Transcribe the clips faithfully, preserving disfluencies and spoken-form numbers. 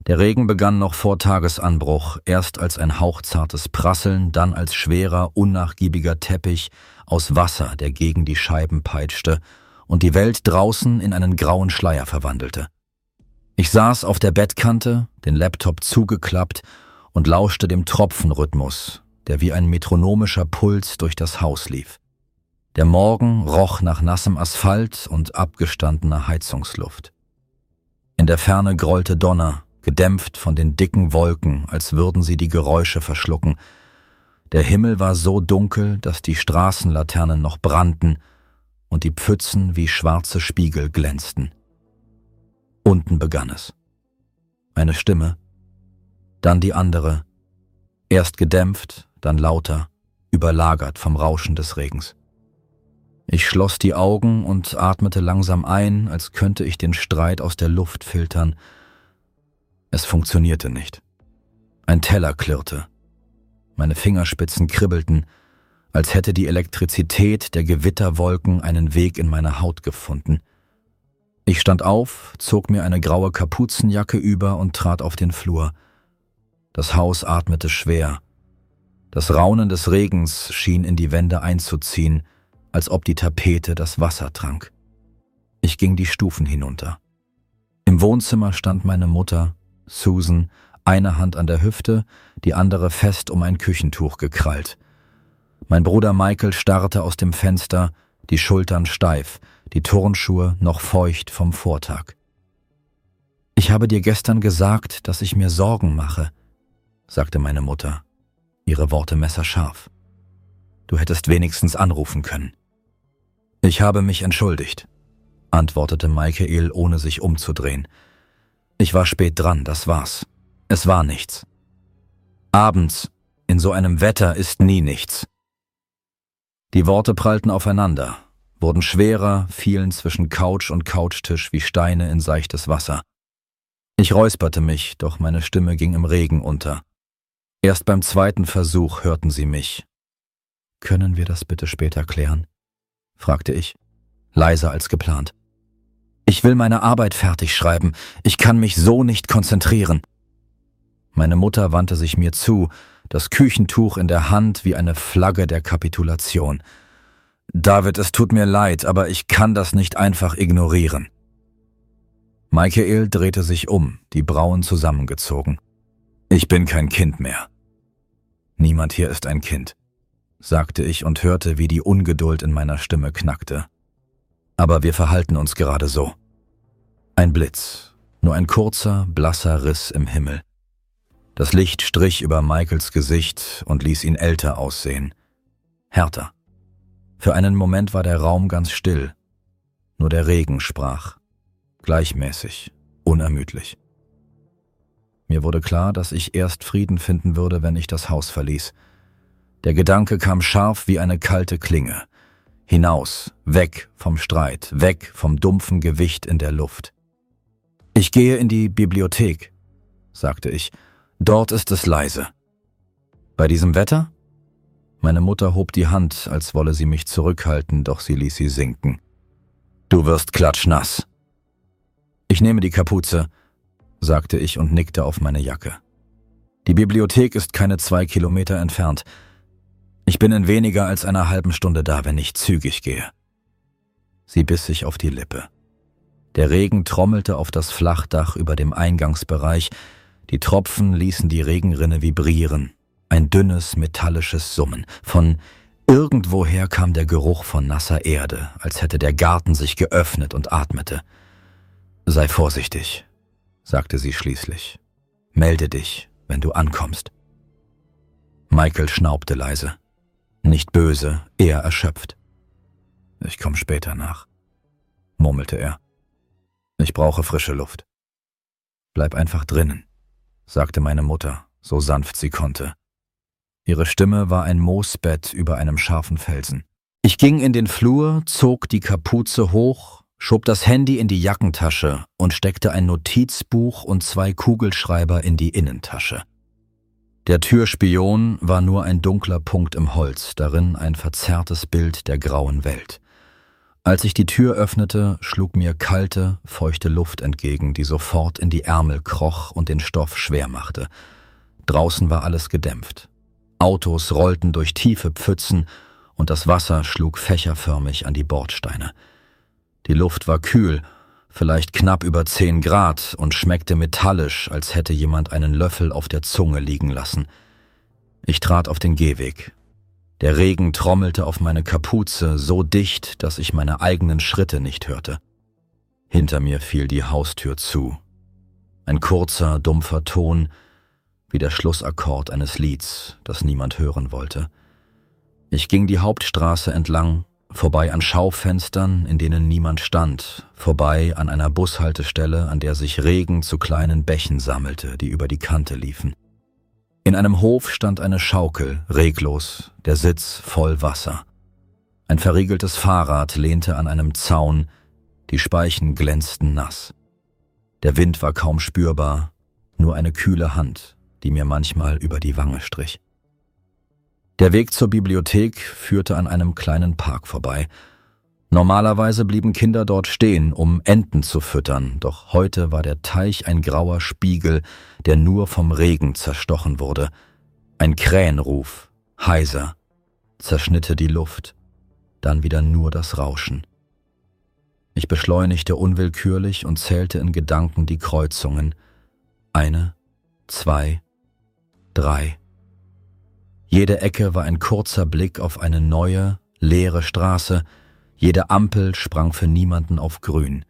Der Regen begann noch vor Tagesanbruch, erst als ein hauchzartes Prasseln, dann als schwerer, unnachgiebiger Teppich aus Wasser, der gegen die Scheiben peitschte und die Welt draußen in einen grauen Schleier verwandelte. Ich saß auf der Bettkante, den Laptop zugeklappt und lauschte dem Tropfenrhythmus, der wie ein metronomischer Puls durch das Haus lief. Der Morgen roch nach nassem Asphalt und abgestandener Heizungsluft. In der Ferne grollte Donner, gedämpft von den dicken Wolken, als würden sie die Geräusche verschlucken. Der Himmel war so dunkel, dass die Straßenlaternen noch brannten und die Pfützen wie schwarze Spiegel glänzten. Unten begann es. Eine Stimme, dann die andere, erst gedämpft, dann lauter, überlagert vom Rauschen des Regens. Ich schloss die Augen und atmete langsam ein, als könnte ich den Streit aus der Luft filtern. Es funktionierte nicht. Ein Teller klirrte. Meine Fingerspitzen kribbelten, als hätte die Elektrizität der Gewitterwolken einen Weg in meine Haut gefunden. Ich stand auf, zog mir eine graue Kapuzenjacke über und trat auf den Flur. Das Haus atmete schwer. Das Raunen des Regens schien in die Wände einzuziehen, als ob die Tapete das Wasser trank. Ich ging die Stufen hinunter. Im Wohnzimmer stand meine Mutter, Susan, eine Hand an der Hüfte, die andere fest um ein Küchentuch gekrallt. Mein Bruder Michael starrte aus dem Fenster, die Schultern steif, die Turnschuhe noch feucht vom Vortag. »Ich habe dir gestern gesagt, dass ich mir Sorgen mache«, sagte meine Mutter, ihre Worte messerscharf. »Du hättest wenigstens anrufen können.« »Ich habe mich entschuldigt«, antwortete Michael, ohne sich umzudrehen. »Ich war spät dran, das war's. Es war nichts. Abends, in so einem Wetter, ist nie nichts.« Die Worte prallten aufeinander, wurden schwerer, fielen zwischen Couch und Couchtisch wie Steine in seichtes Wasser. Ich räusperte mich, doch meine Stimme ging im Regen unter. Erst beim zweiten Versuch hörten sie mich. »Können wir das bitte später klären?« fragte ich, leiser als geplant. »Ich will meine Arbeit fertig schreiben. Ich kann mich so nicht konzentrieren.« Meine Mutter wandte sich mir zu, das Küchentuch in der Hand wie eine Flagge der Kapitulation. »David, es tut mir leid, aber ich kann das nicht einfach ignorieren.« Michael drehte sich um, die Brauen zusammengezogen. »Ich bin kein Kind mehr.« »Niemand hier ist ein Kind«, sagte ich und hörte, wie die Ungeduld in meiner Stimme knackte. »Aber wir verhalten uns gerade so.« Ein Blitz, nur ein kurzer, blasser Riss im Himmel. Das Licht strich über Michaels Gesicht und ließ ihn älter aussehen. Härter. Für einen Moment war der Raum ganz still. Nur der Regen sprach. Gleichmäßig, unermüdlich. Mir wurde klar, dass ich erst Frieden finden würde, wenn ich das Haus verließ. Der Gedanke kam scharf wie eine kalte Klinge. Hinaus, weg vom Streit, weg vom dumpfen Gewicht in der Luft. »Ich gehe in die Bibliothek«, sagte ich. »Dort ist es leise.« »Bei diesem Wetter?« Meine Mutter hob die Hand, als wolle sie mich zurückhalten, doch sie ließ sie sinken. »Du wirst klatschnass.« »Ich nehme die Kapuze«, sagte ich und nickte auf meine Jacke. »Die Bibliothek ist keine zwei Kilometer entfernt. Ich bin in weniger als einer halben Stunde da, wenn ich zügig gehe.« Sie biss sich auf die Lippe. Der Regen trommelte auf das Flachdach über dem Eingangsbereich. Die Tropfen ließen die Regenrinne vibrieren. Ein dünnes, metallisches Summen. Von irgendwoher kam der Geruch von nasser Erde, als hätte der Garten sich geöffnet und atmete. »Sei vorsichtig«, sagte sie schließlich. »Melde dich, wenn du ankommst.« Michael schnaubte leise. Nicht böse, eher erschöpft. »Ich komme später nach«, murmelte er. »Ich brauche frische Luft.« »Bleib einfach drinnen«, sagte meine Mutter, so sanft sie konnte. Ihre Stimme war ein Moosbett über einem scharfen Felsen. Ich ging in den Flur, zog die Kapuze hoch, schob das Handy in die Jackentasche und steckte ein Notizbuch und zwei Kugelschreiber in die Innentasche. Der Türspion war nur ein dunkler Punkt im Holz, darin ein verzerrtes Bild der grauen Welt. Als ich die Tür öffnete, schlug mir kalte, feuchte Luft entgegen, die sofort in die Ärmel kroch und den Stoff schwer machte. Draußen war alles gedämpft. Autos rollten durch tiefe Pfützen und das Wasser schlug fächerförmig an die Bordsteine. Die Luft war kühl, vielleicht knapp über zehn Grad, und schmeckte metallisch, als hätte jemand einen Löffel auf der Zunge liegen lassen. Ich trat auf den Gehweg. Der Regen trommelte auf meine Kapuze so dicht, dass ich meine eigenen Schritte nicht hörte. Hinter mir fiel die Haustür zu. Ein kurzer, dumpfer Ton, wie der Schlussakkord eines Lieds, das niemand hören wollte. Ich ging die Hauptstraße entlang, vorbei an Schaufenstern, in denen niemand stand, vorbei an einer Bushaltestelle, an der sich Regen zu kleinen Bächen sammelte, die über die Kante liefen. In einem Hof stand eine Schaukel, reglos, der Sitz voll Wasser. Ein verriegeltes Fahrrad lehnte an einem Zaun, die Speichen glänzten nass. Der Wind war kaum spürbar, nur eine kühle Hand, die mir manchmal über die Wange strich. Der Weg zur Bibliothek führte an einem kleinen Park vorbei. Normalerweise blieben Kinder dort stehen, um Enten zu füttern, doch heute war der Teich ein grauer Spiegel, der nur vom Regen zerstochen wurde. Ein Krähenruf, heiser, zerschnitte die Luft, dann wieder nur das Rauschen. Ich beschleunigte unwillkürlich und zählte in Gedanken die Kreuzungen. Eine, zwei, drei. Jede Ecke war ein kurzer Blick auf eine neue, leere Straße. Jede Ampel sprang für niemanden auf grün.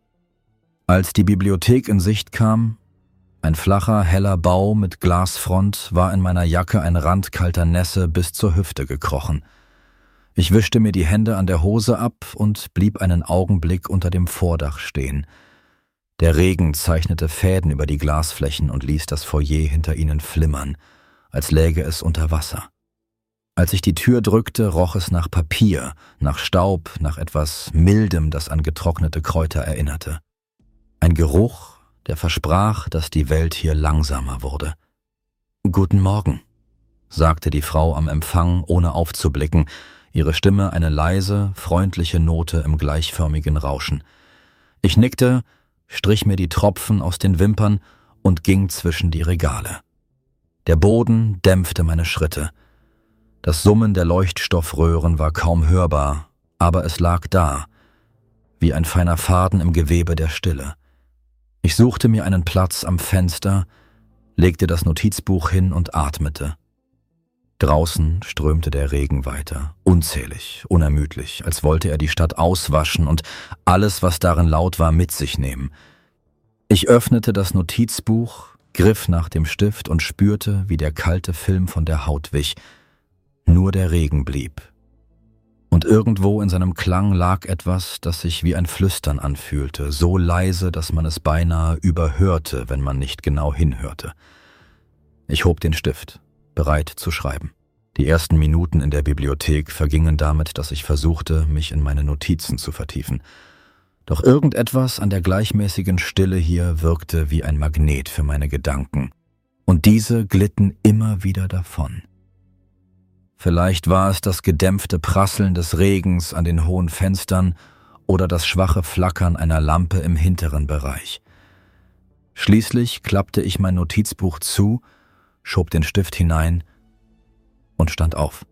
Als die Bibliothek in Sicht kam, ein flacher, heller Bau mit Glasfront, war in meiner Jacke ein Rand kalter Nässe bis zur Hüfte gekrochen. Ich wischte mir die Hände an der Hose ab und blieb einen Augenblick unter dem Vordach stehen. Der Regen zeichnete Fäden über die Glasflächen und ließ das Foyer hinter ihnen flimmern, als läge es unter Wasser. Als ich die Tür drückte, roch es nach Papier, nach Staub, nach etwas Mildem, das an getrocknete Kräuter erinnerte. Ein Geruch, der versprach, dass die Welt hier langsamer wurde. »Guten Morgen«, sagte die Frau am Empfang, ohne aufzublicken, ihre Stimme eine leise, freundliche Note im gleichförmigen Rauschen. Ich nickte, strich mir die Tropfen aus den Wimpern und ging zwischen die Regale. Der Boden dämpfte meine Schritte. Das Summen der Leuchtstoffröhren war kaum hörbar, aber es lag da, wie ein feiner Faden im Gewebe der Stille. Ich suchte mir einen Platz am Fenster, legte das Notizbuch hin und atmete. Draußen strömte der Regen weiter, unzählig, unermüdlich, als wollte er die Stadt auswaschen und alles, was darin laut war, mit sich nehmen. Ich öffnete das Notizbuch, griff nach dem Stift und spürte, wie der kalte Film von der Haut wich. Nur der Regen blieb. Und irgendwo in seinem Klang lag etwas, das sich wie ein Flüstern anfühlte, so leise, dass man es beinahe überhörte, wenn man nicht genau hinhörte. Ich hob den Stift, bereit zu schreiben. Die ersten Minuten in der Bibliothek vergingen damit, dass ich versuchte, mich in meine Notizen zu vertiefen. Doch irgendetwas an der gleichmäßigen Stille hier wirkte wie ein Magnet für meine Gedanken, und diese glitten immer wieder davon. Vielleicht war es das gedämpfte Prasseln des Regens an den hohen Fenstern oder das schwache Flackern einer Lampe im hinteren Bereich. Schließlich klappte ich mein Notizbuch zu, schob den Stift hinein und stand auf.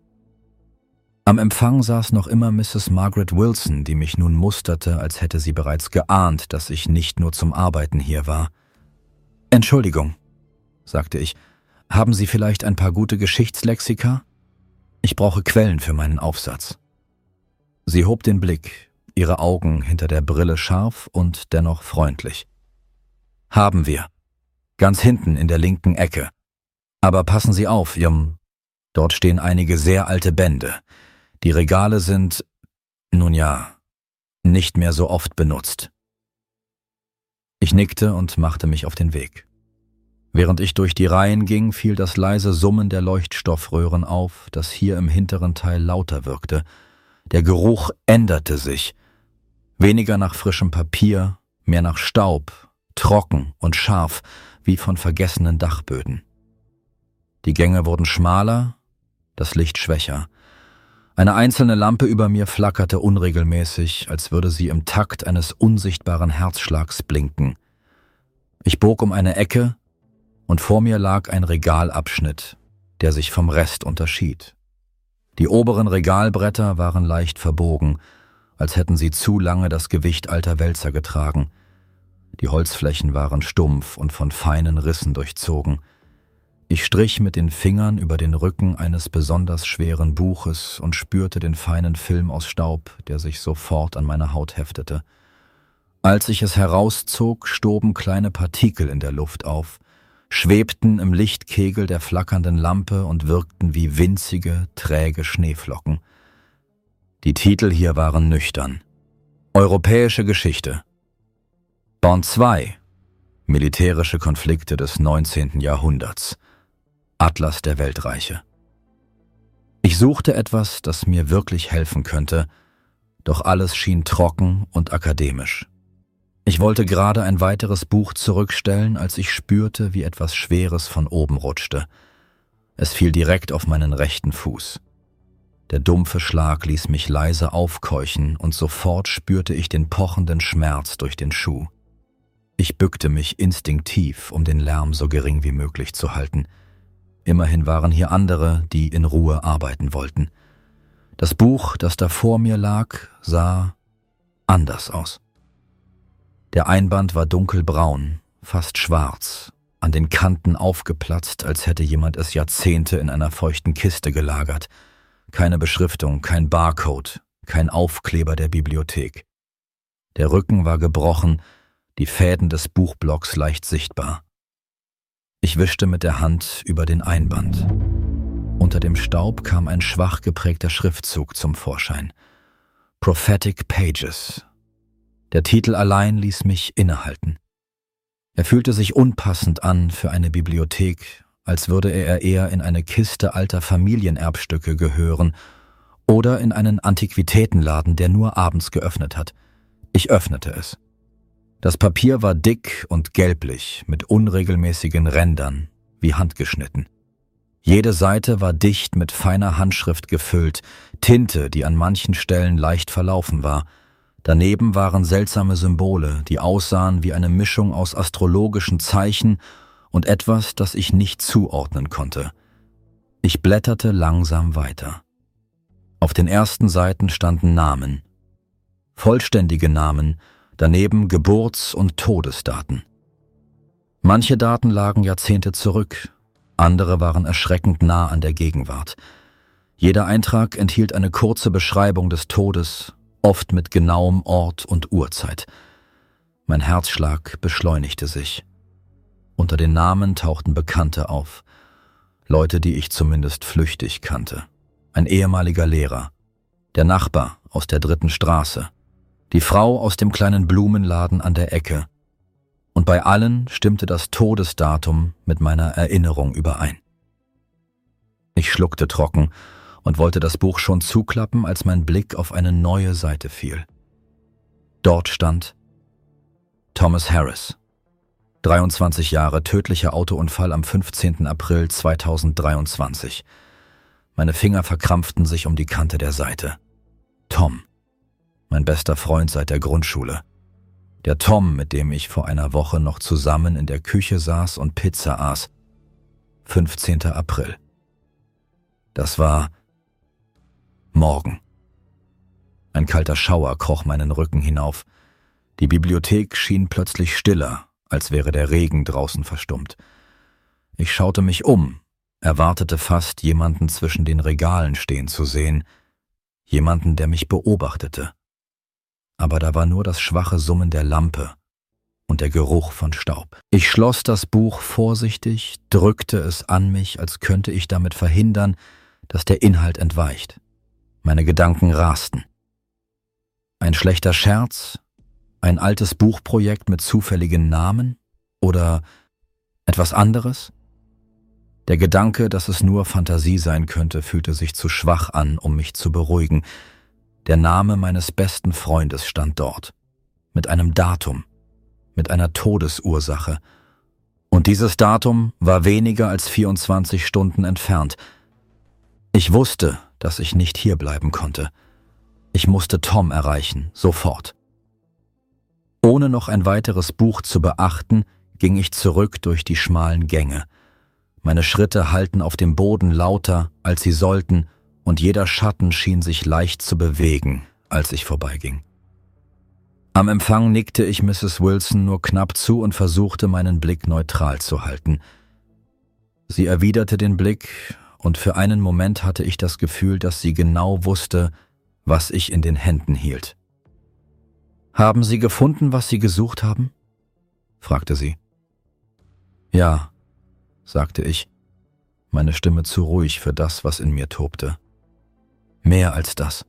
Am Empfang saß noch immer Misses Margaret Wilson, die mich nun musterte, als hätte sie bereits geahnt, dass ich nicht nur zum Arbeiten hier war. »Entschuldigung«, sagte ich, »haben Sie vielleicht ein paar gute Geschichtslexika? Ich brauche Quellen für meinen Aufsatz.« Sie hob den Blick, ihre Augen hinter der Brille scharf und dennoch freundlich. »Haben wir. Ganz hinten in der linken Ecke. Aber passen Sie auf, Ihrem... Dort stehen einige sehr alte Bände. Die Regale sind, nun ja, nicht mehr so oft benutzt.« Ich nickte und machte mich auf den Weg. Während ich durch die Reihen ging, fiel das leise Summen der Leuchtstoffröhren auf, das hier im hinteren Teil lauter wirkte. Der Geruch änderte sich. Weniger nach frischem Papier, mehr nach Staub, trocken und scharf, wie von vergessenen Dachböden. Die Gänge wurden schmaler, das Licht schwächer. Eine einzelne Lampe über mir flackerte unregelmäßig, als würde sie im Takt eines unsichtbaren Herzschlags blinken. Ich bog um eine Ecke und vor mir lag ein Regalabschnitt, der sich vom Rest unterschied. Die oberen Regalbretter waren leicht verbogen, als hätten sie zu lange das Gewicht alter Wälzer getragen. Die Holzflächen waren stumpf und von feinen Rissen durchzogen. Ich strich mit den Fingern über den Rücken eines besonders schweren Buches und spürte den feinen Film aus Staub, der sich sofort an meine Haut heftete. Als ich es herauszog, stoben kleine Partikel in der Luft auf, schwebten im Lichtkegel der flackernden Lampe und wirkten wie winzige, träge Schneeflocken. Die Titel hier waren nüchtern. Europäische Geschichte. Band zwei. Militärische Konflikte des neunzehnten Jahrhunderts. Atlas der Weltreiche. Ich suchte etwas, das mir wirklich helfen könnte, doch alles schien trocken und akademisch. Ich wollte gerade ein weiteres Buch zurückstellen, als ich spürte, wie etwas Schweres von oben rutschte. Es fiel direkt auf meinen rechten Fuß. Der dumpfe Schlag ließ mich leise aufkeuchen und sofort spürte ich den pochenden Schmerz durch den Schuh. Ich bückte mich instinktiv, um den Lärm so gering wie möglich zu halten. Immerhin waren hier andere, die in Ruhe arbeiten wollten. Das Buch, das da vor mir lag, sah anders aus. Der Einband war dunkelbraun, fast schwarz, an den Kanten aufgeplatzt, als hätte jemand es Jahrzehnte in einer feuchten Kiste gelagert. Keine Beschriftung, kein Barcode, kein Aufkleber der Bibliothek. Der Rücken war gebrochen, die Fäden des Buchblocks leicht sichtbar. Ich wischte mit der Hand über den Einband. Unter dem Staub kam ein schwach geprägter Schriftzug zum Vorschein. Prophetic Pages. Der Titel allein ließ mich innehalten. Er fühlte sich unpassend an für eine Bibliothek, als würde er eher in eine Kiste alter Familienerbstücke gehören oder in einen Antiquitätenladen, der nur abends geöffnet hat. Ich öffnete es. Das Papier war dick und gelblich, mit unregelmäßigen Rändern, wie handgeschnitten. Jede Seite war dicht mit feiner Handschrift gefüllt, Tinte, die an manchen Stellen leicht verlaufen war. Daneben waren seltsame Symbole, die aussahen wie eine Mischung aus astrologischen Zeichen und etwas, das ich nicht zuordnen konnte. Ich blätterte langsam weiter. Auf den ersten Seiten standen Namen. Vollständige Namen, daneben Geburts- und Todesdaten. Manche Daten lagen Jahrzehnte zurück, andere waren erschreckend nah an der Gegenwart. Jeder Eintrag enthielt eine kurze Beschreibung des Todes, oft mit genauem Ort und Uhrzeit. Mein Herzschlag beschleunigte sich. Unter den Namen tauchten Bekannte auf, Leute, die ich zumindest flüchtig kannte. Ein ehemaliger Lehrer, der Nachbar aus der dritten Straße, die Frau aus dem kleinen Blumenladen an der Ecke. Und bei allen stimmte das Todesdatum mit meiner Erinnerung überein. Ich schluckte trocken und wollte das Buch schon zuklappen, als mein Blick auf eine neue Seite fiel. Dort stand Thomas Harris, dreiundzwanzig Jahre, tödlicher Autounfall am fünfzehnten April zweitausenddreiundzwanzig. Meine Finger verkrampften sich um die Kante der Seite. Tom. Mein bester Freund seit der Grundschule. Der Tom, mit dem ich vor einer Woche noch zusammen in der Küche saß und Pizza aß. fünfzehnter April. Das war morgen. Ein kalter Schauer kroch meinen Rücken hinauf. Die Bibliothek schien plötzlich stiller, als wäre der Regen draußen verstummt. Ich schaute mich um, erwartete fast, jemanden zwischen den Regalen stehen zu sehen, jemanden, der mich beobachtete. Aber da war nur das schwache Summen der Lampe und der Geruch von Staub. Ich schloss das Buch vorsichtig, drückte es an mich, als könnte ich damit verhindern, dass der Inhalt entweicht. Meine Gedanken rasten. Ein schlechter Scherz? Ein altes Buchprojekt mit zufälligen Namen? Oder etwas anderes? Der Gedanke, dass es nur Fantasie sein könnte, fühlte sich zu schwach an, um mich zu beruhigen. Der Name meines besten Freundes stand dort, mit einem Datum, mit einer Todesursache. Und dieses Datum war weniger als vierundzwanzig Stunden entfernt. Ich wusste, dass ich nicht hierbleiben konnte. Ich musste Tom erreichen, sofort. Ohne noch ein weiteres Buch zu beachten, ging ich zurück durch die schmalen Gänge. Meine Schritte hallten auf dem Boden lauter, als sie sollten, und jeder Schatten schien sich leicht zu bewegen, als ich vorbeiging. Am Empfang nickte ich Misses Wilson nur knapp zu und versuchte, meinen Blick neutral zu halten. Sie erwiderte den Blick, und für einen Moment hatte ich das Gefühl, dass sie genau wusste, was ich in den Händen hielt. »Haben Sie gefunden, was Sie gesucht haben?« fragte sie. »Ja«, sagte ich, meine Stimme zu ruhig für das, was in mir tobte. »Mehr als das.«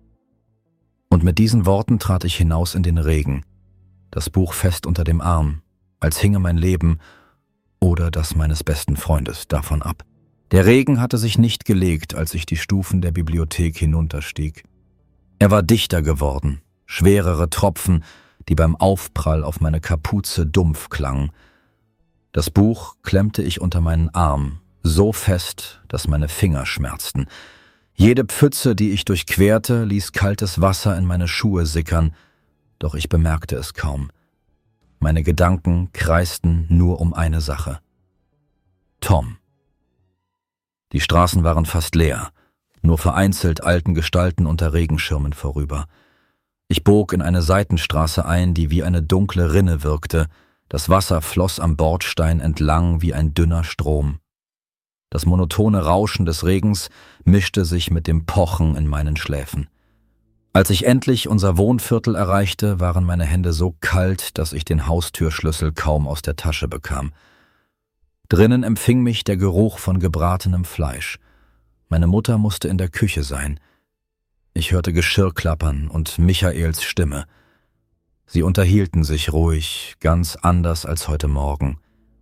Und mit diesen Worten trat ich hinaus in den Regen, das Buch fest unter dem Arm, als hinge mein Leben oder das meines besten Freundes davon ab. Der Regen hatte sich nicht gelegt, als ich die Stufen der Bibliothek hinunterstieg. Er war dichter geworden, schwerere Tropfen, die beim Aufprall auf meine Kapuze dumpf klangen. Das Buch klemmte ich unter meinen Arm, so fest, dass meine Finger schmerzten. Jede Pfütze, die ich durchquerte, ließ kaltes Wasser in meine Schuhe sickern, doch ich bemerkte es kaum. Meine Gedanken kreisten nur um eine Sache. Tom. Die Straßen waren fast leer, nur vereinzelt eilten Gestalten unter Regenschirmen vorüber. Ich bog in eine Seitenstraße ein, die wie eine dunkle Rinne wirkte. Das Wasser floss am Bordstein entlang wie ein dünner Strom. Das monotone Rauschen des Regens mischte sich mit dem Pochen in meinen Schläfen. Als ich endlich unser Wohnviertel erreichte, waren meine Hände so kalt, dass ich den Haustürschlüssel kaum aus der Tasche bekam. Drinnen empfing mich der Geruch von gebratenem Fleisch. Meine Mutter musste in der Küche sein. Ich hörte Geschirr klappern und Michaels Stimme. Sie unterhielten sich ruhig, ganz anders als heute Morgen.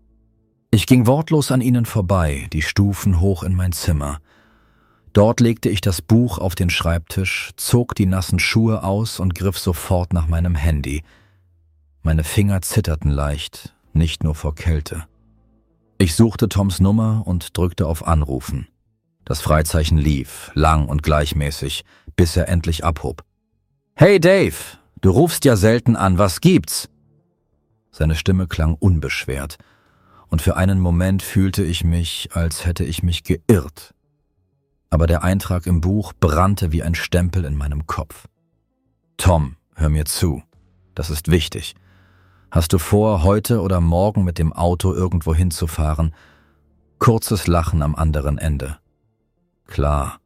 Ich ging wortlos an ihnen vorbei, die Stufen hoch in mein Zimmer. Dort legte ich das Buch auf den Schreibtisch, zog die nassen Schuhe aus und griff sofort nach meinem Handy. Meine Finger zitterten leicht, nicht nur vor Kälte. Ich suchte Toms Nummer und drückte auf Anrufen. Das Freizeichen lief, lang und gleichmäßig, bis er endlich abhob. »Hey Dave, du rufst ja selten an, was gibt's?« Seine Stimme klang unbeschwert, und für einen Moment fühlte ich mich, als hätte ich mich geirrt. Aber der Eintrag im Buch brannte wie ein Stempel in meinem Kopf. »Tom, hör mir zu. Das ist wichtig. Hast du vor, heute oder morgen mit dem Auto irgendwo hinzufahren?« Kurzes Lachen am anderen Ende. »Klar.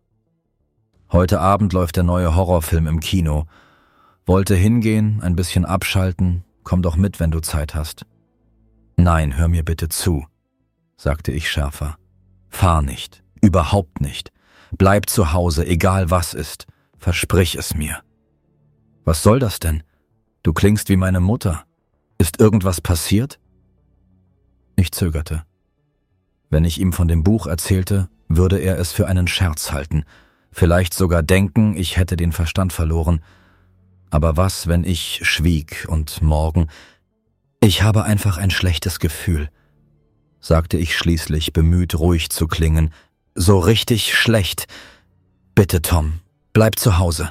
Heute Abend läuft der neue Horrorfilm im Kino. Wollte hingehen, ein bisschen abschalten. Komm doch mit, wenn du Zeit hast.« »Nein, hör mir bitte zu«, sagte ich schärfer. »Fahr nicht, überhaupt nicht. Bleib zu Hause, egal was ist. Versprich es mir.« »Was soll das denn? Du klingst wie meine Mutter. Ist irgendwas passiert?« Ich zögerte. Wenn ich ihm von dem Buch erzählte, würde er es für einen Scherz halten, vielleicht sogar denken, ich hätte den Verstand verloren. Aber was, wenn ich schwieg und morgen... »Ich habe einfach ein schlechtes Gefühl«, sagte ich schließlich, bemüht ruhig zu klingen. »So richtig schlecht. Bitte, Tom, bleib zu Hause.«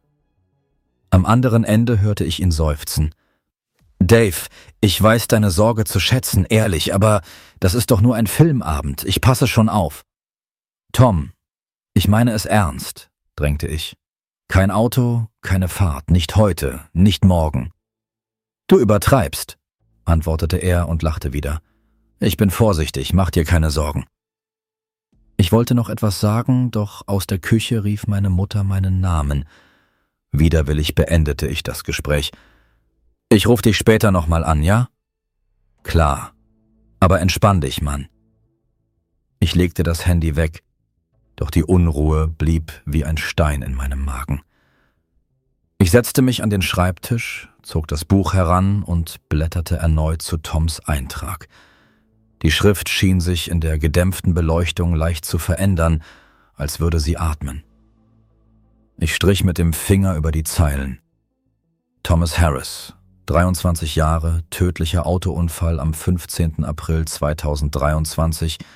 Am anderen Ende hörte ich ihn seufzen. »Dave, ich weiß deine Sorge zu schätzen, ehrlich, aber das ist doch nur ein Filmabend, ich passe schon auf.« »Tom, ich meine es ernst«, drängte ich. »Kein Auto, keine Fahrt, nicht heute, nicht morgen.« »Du übertreibst«, antwortete er und lachte wieder. »Ich bin vorsichtig, mach dir keine Sorgen.« Ich wollte noch etwas sagen, doch aus der Küche rief meine Mutter meinen Namen. Widerwillig beendete ich das Gespräch. »Ich ruf dich später nochmal an, ja?« »Klar. Aber entspann dich, Mann.« Ich legte das Handy weg, doch die Unruhe blieb wie ein Stein in meinem Magen. Ich setzte mich an den Schreibtisch, zog das Buch heran und blätterte erneut zu Toms Eintrag. Die Schrift schien sich in der gedämpften Beleuchtung leicht zu verändern, als würde sie atmen. Ich strich mit dem Finger über die Zeilen. Thomas Harris, dreiundzwanzig Jahre, tödlicher Autounfall am fünfzehnten April zweitausenddreiundzwanzig,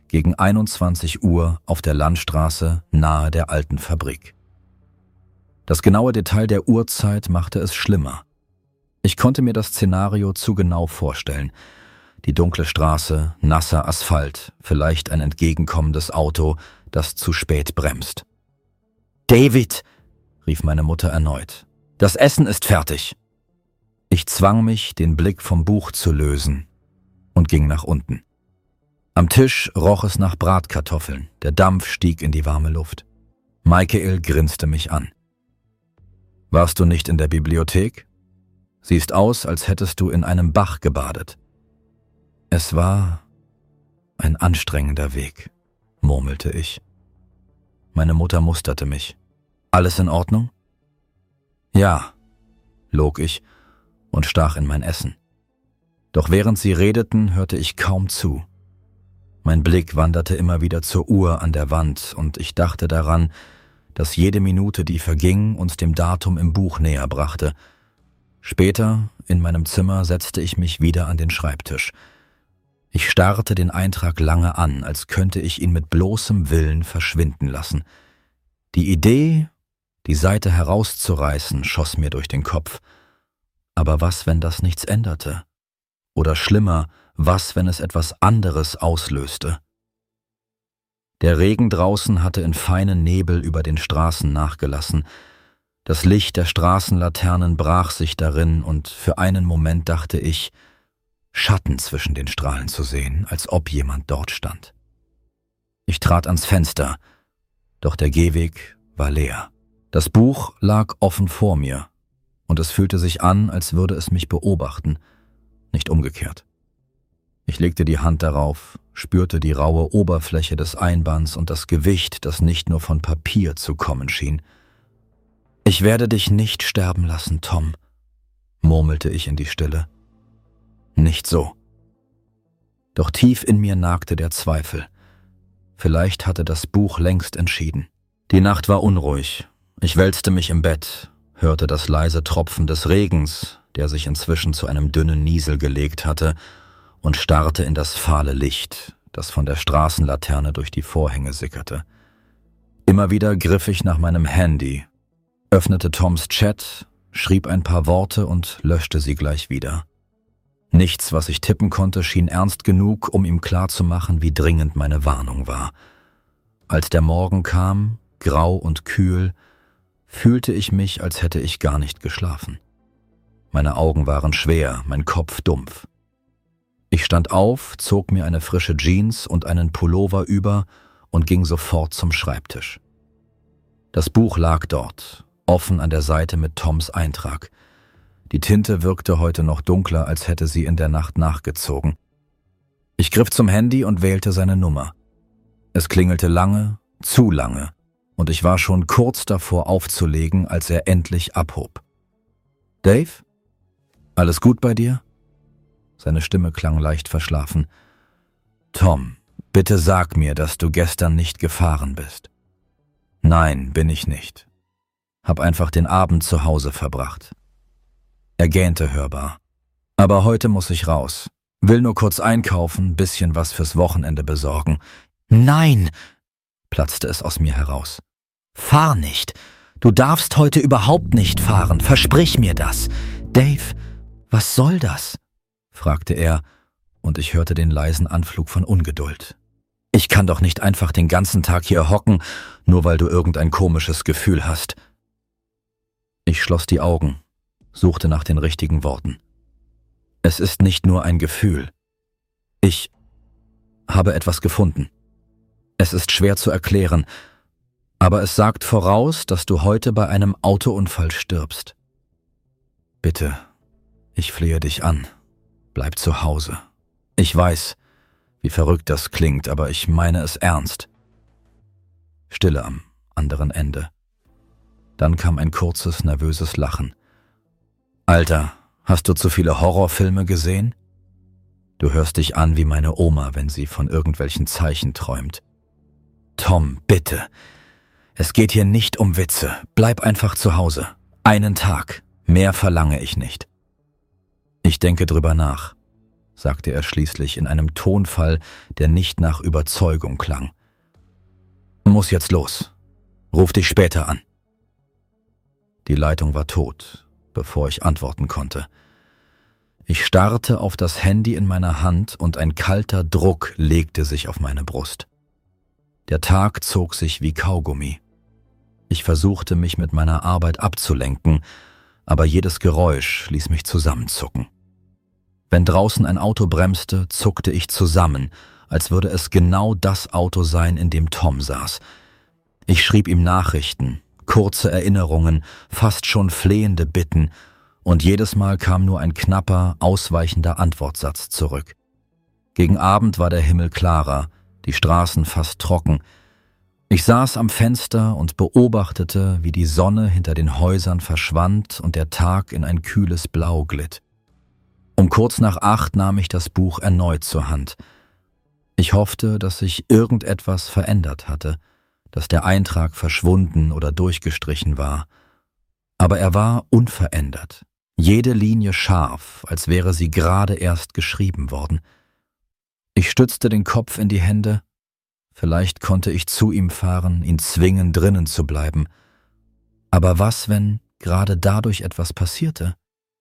gegen einundzwanzig Uhr auf der Landstraße nahe der alten Fabrik. Das genaue Detail der Uhrzeit machte es schlimmer. Ich konnte mir das Szenario zu genau vorstellen. Die dunkle Straße, nasser Asphalt, vielleicht ein entgegenkommendes Auto, das zu spät bremst. »David«, rief meine Mutter erneut, »das Essen ist fertig.« Ich zwang mich, den Blick vom Buch zu lösen und ging nach unten. Am Tisch roch es nach Bratkartoffeln, der Dampf stieg in die warme Luft. Michael grinste mich an. »Warst du nicht in der Bibliothek? Siehst aus, als hättest du in einem Bach gebadet.« »Es war ein anstrengender Weg«, murmelte ich. Meine Mutter musterte mich. »Alles in Ordnung?« »Ja«, log ich und stach in mein Essen. Doch während sie redeten, hörte ich kaum zu. Mein Blick wanderte immer wieder zur Uhr an der Wand und ich dachte daran, dass jede Minute, die verging, uns dem Datum im Buch näher brachte. Später, in meinem Zimmer, setzte ich mich wieder an den Schreibtisch. Ich starrte den Eintrag lange an, als könnte ich ihn mit bloßem Willen verschwinden lassen. Die Idee, die Seite herauszureißen, schoss mir durch den Kopf. Aber was, wenn das nichts änderte? Oder schlimmer, was, wenn es etwas anderes auslöste? Der Regen draußen hatte in feinen Nebel über den Straßen nachgelassen. Das Licht der Straßenlaternen brach sich darin und für einen Moment dachte ich, Schatten zwischen den Strahlen zu sehen, als ob jemand dort stand. Ich trat ans Fenster, doch der Gehweg war leer. Das Buch lag offen vor mir und es fühlte sich an, als würde es mich beobachten, nicht umgekehrt. Ich legte die Hand darauf, spürte die raue Oberfläche des Einbands und das Gewicht, das nicht nur von Papier zu kommen schien. »Ich werde dich nicht sterben lassen, Tom«, murmelte ich in die Stille. Nicht so. Doch tief in mir nagte der Zweifel. Vielleicht hatte das Buch längst entschieden. Die Nacht war unruhig. Ich wälzte mich im Bett, hörte das leise Tropfen des Regens, der sich inzwischen zu einem dünnen Niesel gelegt hatte, und starrte in das fahle Licht, das von der Straßenlaterne durch die Vorhänge sickerte. Immer wieder griff ich nach meinem Handy, öffnete Toms Chat, schrieb ein paar Worte und löschte sie gleich wieder. Nichts, was ich tippen konnte, schien ernst genug, um ihm klarzumachen, wie dringend meine Warnung war. Als der Morgen kam, grau und kühl, fühlte ich mich, als hätte ich gar nicht geschlafen. Meine Augen waren schwer, mein Kopf dumpf. Ich stand auf, zog mir eine frische Jeans und einen Pullover über und ging sofort zum Schreibtisch. Das Buch lag dort, offen an der Seite mit Toms Eintrag. Die Tinte wirkte heute noch dunkler, als hätte sie in der Nacht nachgezogen. Ich griff zum Handy und wählte seine Nummer. Es klingelte lange, zu lange, und ich war schon kurz davor aufzulegen, als er endlich abhob. »Dave? Alles gut bei dir?« Seine Stimme klang leicht verschlafen. »Tom, bitte sag mir, dass du gestern nicht gefahren bist.« »Nein, bin ich nicht. Hab einfach den Abend zu Hause verbracht.« Er gähnte hörbar. »Aber heute muss ich raus. Will nur kurz einkaufen, bisschen was fürs Wochenende besorgen.« »Nein«, platzte es aus mir heraus. »Fahr nicht. Du darfst heute überhaupt nicht fahren. Versprich mir das. Dave, was soll das?« fragte er, und ich hörte den leisen Anflug von Ungeduld. »Ich kann doch nicht einfach den ganzen Tag hier hocken, nur weil du irgendein komisches Gefühl hast.« Ich schloss die Augen, suchte nach den richtigen Worten. »Es ist nicht nur ein Gefühl. Ich habe etwas gefunden. Es ist schwer zu erklären, aber es sagt voraus, dass du heute bei einem Autounfall stirbst. Bitte, ich flehe dich an, bleib zu Hause. Ich weiß, wie verrückt das klingt, aber ich meine es ernst.« Stille am anderen Ende. Dann kam ein kurzes, nervöses Lachen. »Alter, hast du zu viele Horrorfilme gesehen? Du hörst dich an wie meine Oma, wenn sie von irgendwelchen Zeichen träumt. Tom, bitte. Es geht hier nicht um Witze. Bleib einfach zu Hause. Einen Tag. Mehr verlange ich nicht.« Ich denke drüber nach. sagte er schließlich in einem Tonfall, der nicht nach Überzeugung klang. »Muss jetzt los. Ruf dich später an.« Die Leitung war tot, bevor ich antworten konnte. Ich starrte auf das Handy in meiner Hand und ein kalter Druck legte sich auf meine Brust. Der Tag zog sich wie Kaugummi. Ich versuchte, mich mit meiner Arbeit abzulenken, aber jedes Geräusch ließ mich zusammenzucken. Wenn draußen ein Auto bremste, zuckte ich zusammen, als würde es genau das Auto sein, in dem Tom saß. Ich schrieb ihm Nachrichten, kurze Erinnerungen, fast schon flehende Bitten, und jedes Mal kam nur ein knapper, ausweichender Antwortsatz zurück. Gegen Abend war der Himmel klarer, die Straßen fast trocken. Ich saß am Fenster und beobachtete, wie die Sonne hinter den Häusern verschwand und der Tag in ein kühles Blau glitt. Um kurz nach acht nahm ich das Buch erneut zur Hand. Ich hoffte, dass sich irgendetwas verändert hatte, dass der Eintrag verschwunden oder durchgestrichen war. Aber er war unverändert, jede Linie scharf, als wäre sie gerade erst geschrieben worden. Ich stützte den Kopf in die Hände. Vielleicht konnte ich zu ihm fahren, ihn zwingen, drinnen zu bleiben. Aber was, wenn gerade dadurch etwas passierte?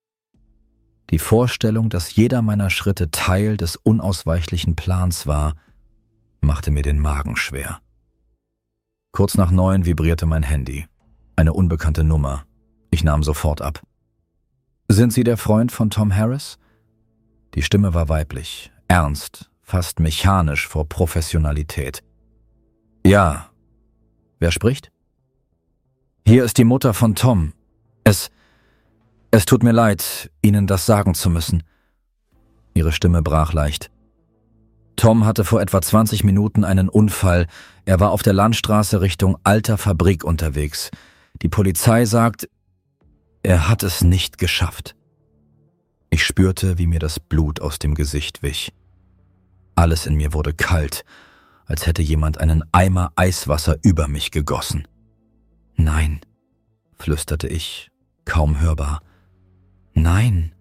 Die Vorstellung, dass jeder meiner Schritte Teil des unausweichlichen Plans war, machte mir den Magen schwer. Kurz nach neun vibrierte mein Handy. Eine unbekannte Nummer. Ich nahm sofort ab. »Sind Sie der Freund von Tom Harris?« Die Stimme war weiblich, ernst, fast mechanisch vor Professionalität. »Ja. Wer spricht?« »Hier ist die Mutter von Tom. Es... Es tut mir leid, Ihnen das sagen zu müssen.« Ihre Stimme brach leicht. »Tom hatte vor etwa zwanzig Minuten einen Unfall. Er war auf der Landstraße Richtung Alter Fabrik unterwegs. Die Polizei sagt, er hat es nicht geschafft.« Ich spürte, wie mir das Blut aus dem Gesicht wich. Alles in mir wurde kalt, als hätte jemand einen Eimer Eiswasser über mich gegossen. »Nein«, flüsterte ich, kaum hörbar. »Nein.«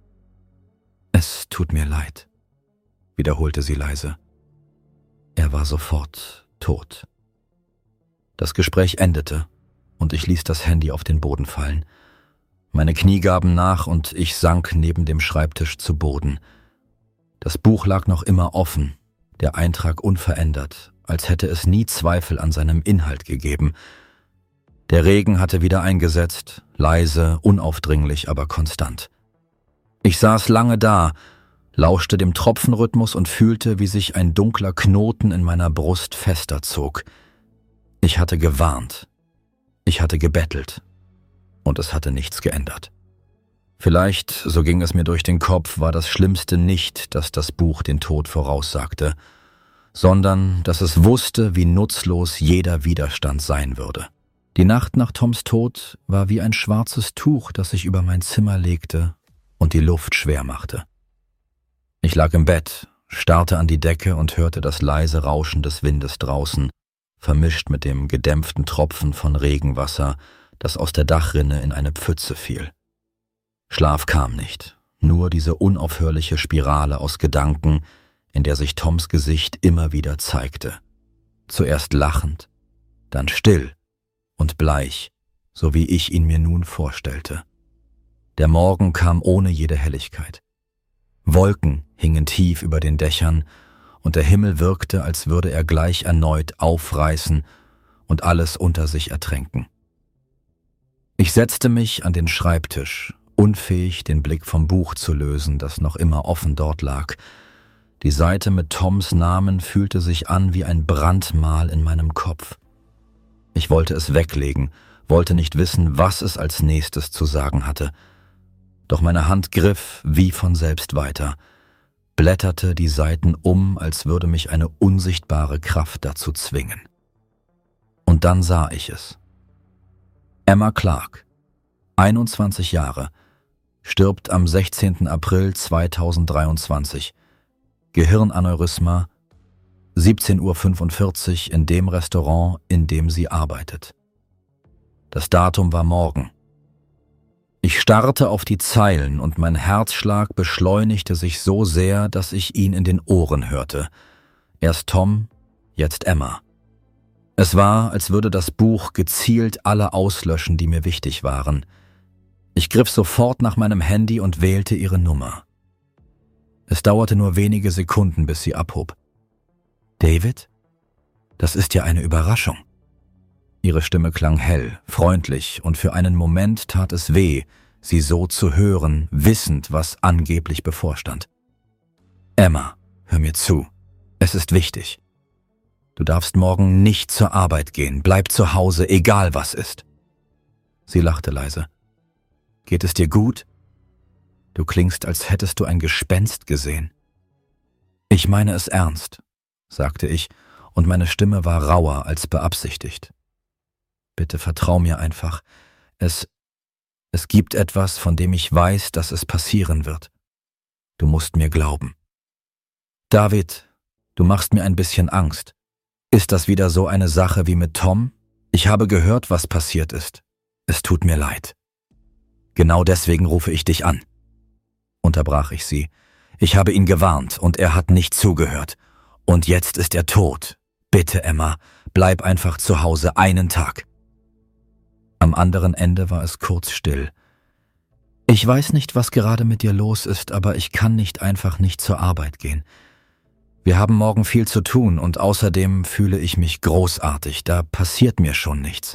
»Es tut mir leid«, wiederholte sie leise. Er war sofort tot. Das Gespräch endete und ich ließ das Handy auf den Boden fallen. Meine Knie gaben nach und ich sank neben dem Schreibtisch zu Boden. Das Buch lag noch immer offen, der Eintrag unverändert, als hätte es nie Zweifel an seinem Inhalt gegeben. Der Regen hatte wieder eingesetzt, leise, unaufdringlich, aber konstant. Ich saß lange da, lauschte dem Tropfenrhythmus und fühlte, wie sich ein dunkler Knoten in meiner Brust fester zog. Ich hatte gewarnt. Ich hatte gebettelt. Und es hatte nichts geändert. Vielleicht, so ging es mir durch den Kopf, war das Schlimmste nicht, dass das Buch den Tod voraussagte, sondern dass es wusste, wie nutzlos jeder Widerstand sein würde. Die Nacht nach Toms Tod war wie ein schwarzes Tuch, das sich über mein Zimmer legte und die Luft schwer machte. Ich lag im Bett, starrte an die Decke und hörte das leise Rauschen des Windes draußen, vermischt mit dem gedämpften Tropfen von Regenwasser, das aus der Dachrinne in eine Pfütze fiel. Schlaf kam nicht, nur diese unaufhörliche Spirale aus Gedanken, in der sich Toms Gesicht immer wieder zeigte. Zuerst lachend, dann still und bleich, so wie ich ihn mir nun vorstellte. Der Morgen kam ohne jede Helligkeit. Wolken hingen tief über den Dächern und der Himmel wirkte, als würde er gleich erneut aufreißen und alles unter sich ertränken. Ich setzte mich an den Schreibtisch, unfähig, den Blick vom Buch zu lösen, das noch immer offen dort lag. Die Seite mit Toms Namen fühlte sich an wie ein Brandmal in meinem Kopf. Ich wollte es weglegen, wollte nicht wissen, was es als nächstes zu sagen hatte. Doch meine Hand griff wie von selbst weiter, blätterte die Seiten um, als würde mich eine unsichtbare Kraft dazu zwingen. Und dann sah ich es. Emma Clark, einundzwanzig Jahre, stirbt am sechzehnten April zweitausenddreiundzwanzig. Gehirnaneurysma, siebzehn Uhr fünfundvierzig in dem Restaurant, in dem sie arbeitet. Das Datum war morgen. Ich starrte auf die Zeilen und mein Herzschlag beschleunigte sich so sehr, dass ich ihn in den Ohren hörte. Erst Tom, jetzt Emma. Es war, als würde das Buch gezielt alle auslöschen, die mir wichtig waren. Ich griff sofort nach meinem Handy und wählte ihre Nummer. Es dauerte nur wenige Sekunden, bis sie abhob. »David? Das ist ja eine Überraschung.« Ihre Stimme klang hell, freundlich, und für einen Moment tat es weh, sie so zu hören, wissend, was angeblich bevorstand. »Emma, hör mir zu. Es ist wichtig. Du darfst morgen nicht zur Arbeit gehen. Bleib zu Hause, egal was ist.« Sie lachte leise. »Geht es dir gut? Du klingst, als hättest du ein Gespenst gesehen.« »Ich meine es ernst«, sagte ich, und meine Stimme war rauer als beabsichtigt. »Bitte vertrau mir einfach. Es, es gibt etwas, von dem ich weiß, dass es passieren wird. Du musst mir glauben.« »David, du machst mir ein bisschen Angst. Ist das wieder so eine Sache wie mit Tom? Ich habe gehört, was passiert ist. Es tut mir leid.« »Genau deswegen rufe ich dich an«, unterbrach ich sie. »Ich habe ihn gewarnt und er hat nicht zugehört. Und jetzt ist er tot. Bitte, Emma, bleib einfach zu Hause einen Tag.« Am anderen Ende war es kurz still. »Ich weiß nicht, was gerade mit dir los ist, aber ich kann nicht einfach nicht zur Arbeit gehen. Wir haben morgen viel zu tun und außerdem fühle ich mich großartig, da passiert mir schon nichts.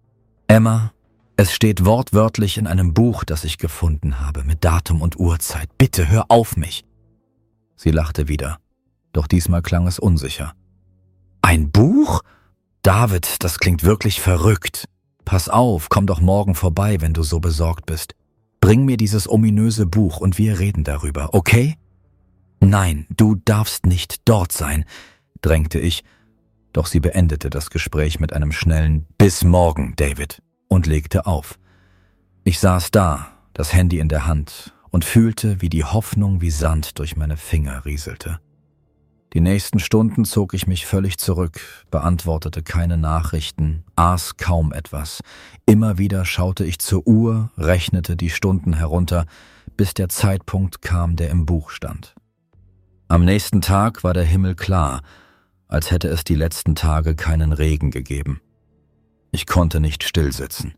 Emma, es steht wortwörtlich in einem Buch, das ich gefunden habe, mit Datum und Uhrzeit. Bitte hör auf mich.« Sie lachte wieder, doch diesmal klang es unsicher. »Ein Buch? David, das klingt wirklich verrückt. Pass auf, komm doch morgen vorbei, wenn du so besorgt bist. Bring mir dieses ominöse Buch und wir reden darüber, okay?« »Nein, du darfst nicht dort sein«, drängte ich, doch sie beendete das Gespräch mit einem schnellen »Bis morgen, David« und legte auf. Ich saß da, das Handy in der Hand, und fühlte, wie die Hoffnung wie Sand durch meine Finger rieselte. Die nächsten Stunden zog ich mich völlig zurück, beantwortete keine Nachrichten, aß kaum etwas. Immer wieder schaute ich zur Uhr, rechnete die Stunden herunter, bis der Zeitpunkt kam, der im Buch stand. Am nächsten Tag war der Himmel klar, als hätte es die letzten Tage keinen Regen gegeben. Ich konnte nicht stillsitzen.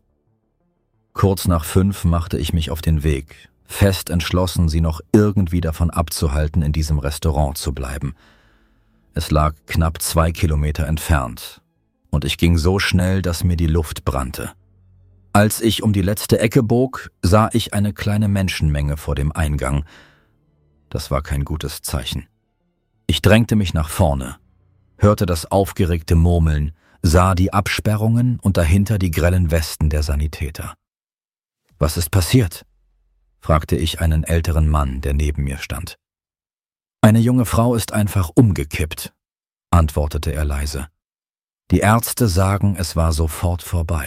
Kurz nach fünf machte ich mich auf den Weg, fest entschlossen, sie noch irgendwie davon abzuhalten, in diesem Restaurant zu bleiben. Es lag knapp zwei Kilometer entfernt, und ich ging so schnell, dass mir die Luft brannte. Als ich um die letzte Ecke bog, sah ich eine kleine Menschenmenge vor dem Eingang. Das war kein gutes Zeichen. Ich drängte mich nach vorne, hörte das aufgeregte Murmeln, sah die Absperrungen und dahinter die grellen Westen der Sanitäter. »Was ist passiert?« fragte ich einen älteren Mann, der neben mir stand. »Eine junge Frau ist einfach umgekippt«, antwortete er leise. »Die Ärzte sagen, es war sofort vorbei.«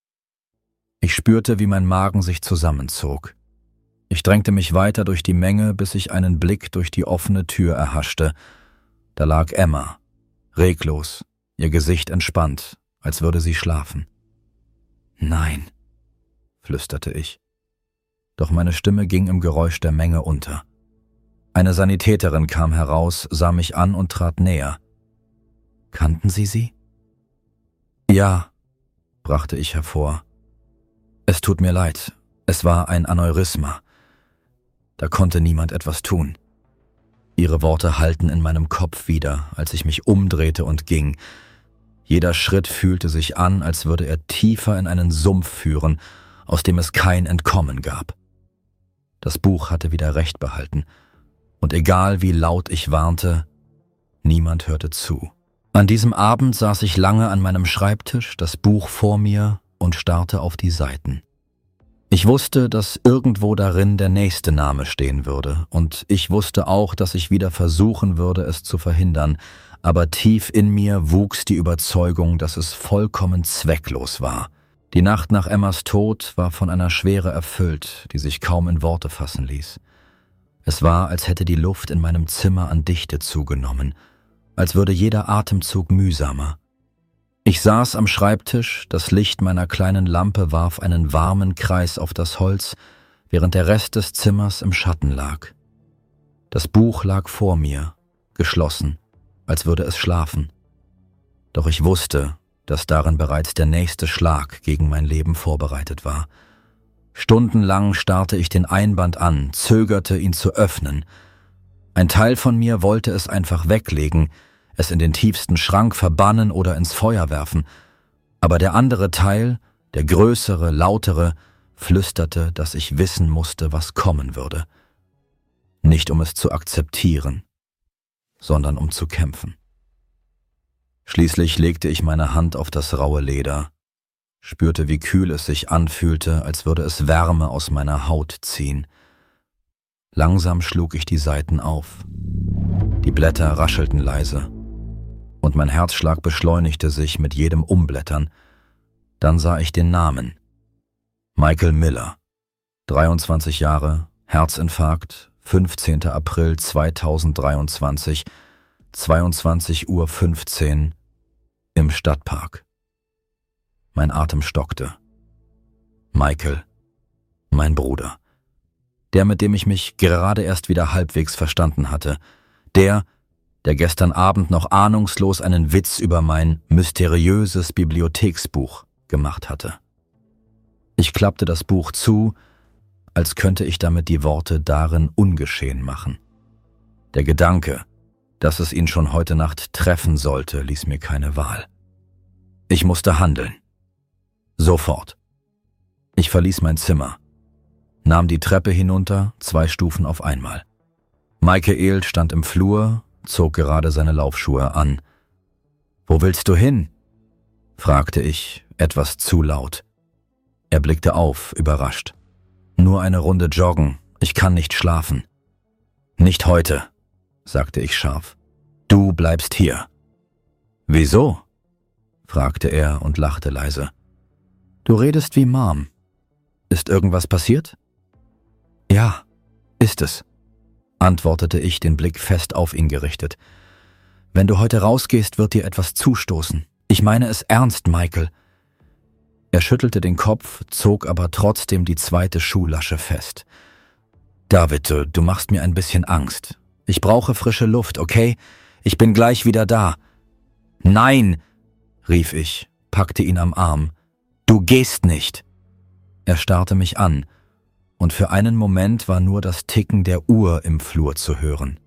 Ich spürte, wie mein Magen sich zusammenzog. Ich drängte mich weiter durch die Menge, bis ich einen Blick durch die offene Tür erhaschte. Da lag Emma, reglos, ihr Gesicht entspannt, als würde sie schlafen. »Nein«, flüsterte ich. Doch meine Stimme ging im Geräusch der Menge unter. Eine Sanitäterin kam heraus, sah mich an und trat näher. »Kannten Sie sie?« »Ja«, brachte ich hervor. »Es tut mir leid, es war ein Aneurysma. Da konnte niemand etwas tun.« Ihre Worte hallten in meinem Kopf wieder, als ich mich umdrehte und ging. Jeder Schritt fühlte sich an, als würde er tiefer in einen Sumpf führen, aus dem es kein Entkommen gab. Das Buch hatte wieder Recht behalten, und egal wie laut ich warnte, niemand hörte zu. An diesem Abend saß ich lange an meinem Schreibtisch, das Buch vor mir, und starrte auf die Seiten. Ich wusste, dass irgendwo darin der nächste Name stehen würde, und ich wusste auch, dass ich wieder versuchen würde, es zu verhindern, aber tief in mir wuchs die Überzeugung, dass es vollkommen zwecklos war. Die Nacht nach Emmas Tod war von einer Schwere erfüllt, die sich kaum in Worte fassen ließ. Es war, als hätte die Luft in meinem Zimmer an Dichte zugenommen, als würde jeder Atemzug mühsamer. Ich saß am Schreibtisch, das Licht meiner kleinen Lampe warf einen warmen Kreis auf das Holz, während der Rest des Zimmers im Schatten lag. Das Buch lag vor mir, geschlossen, als würde es schlafen. Doch ich wusste, dass darin bereits der nächste Schlag gegen mein Leben vorbereitet war. Stundenlang starrte ich den Einband an, zögerte, ihn zu öffnen. Ein Teil von mir wollte es einfach weglegen, es in den tiefsten Schrank verbannen oder ins Feuer werfen, aber der andere Teil, der größere, lautere, flüsterte, dass ich wissen musste, was kommen würde. Nicht um es zu akzeptieren, sondern um zu kämpfen. Schließlich legte ich meine Hand auf das raue Leder, spürte, wie kühl es sich anfühlte, als würde es Wärme aus meiner Haut ziehen. Langsam schlug ich die Seiten auf. Die Blätter raschelten leise, und mein Herzschlag beschleunigte sich mit jedem Umblättern. Dann sah ich den Namen. Michael Miller, dreiundzwanzig Jahre, Herzinfarkt, fünfzehnter April zweitausenddreiundzwanzig, zweiundzwanzig Uhr fünfzehn, im Stadtpark. Mein Atem stockte. Michael, mein Bruder. Der, mit dem ich mich gerade erst wieder halbwegs verstanden hatte. Der, der gestern Abend noch ahnungslos einen Witz über mein mysteriöses Bibliotheksbuch gemacht hatte. Ich klappte das Buch zu, als könnte ich damit die Worte darin ungeschehen machen. Der Gedanke, dass es ihn schon heute Nacht treffen sollte, ließ mir keine Wahl. Ich musste handeln. Sofort. Ich verließ mein Zimmer, nahm die Treppe hinunter, zwei Stufen auf einmal. Michael stand im Flur, zog gerade seine Laufschuhe an. »Wo willst du hin?« fragte ich, etwas zu laut. Er blickte auf, überrascht. »Nur eine Runde joggen, ich kann nicht schlafen.« »Nicht heute«, sagte ich scharf. »Du bleibst hier.« »Wieso?« fragte er und lachte leise. »Du redest wie Mom. Ist irgendwas passiert?« »Ja, ist es«, antwortete ich, den Blick fest auf ihn gerichtet. »Wenn du heute rausgehst, wird dir etwas zustoßen. Ich meine es ernst, Michael.« Er schüttelte den Kopf, zog aber trotzdem die zweite Schuhlasche fest. »David, du machst mir ein bisschen Angst. Ich brauche frische Luft, okay? Ich bin gleich wieder da.« »Nein«, rief ich, packte ihn am Arm. »Du gehst nicht!« Er starrte mich an, und für einen Moment war nur das Ticken der Uhr im Flur zu hören.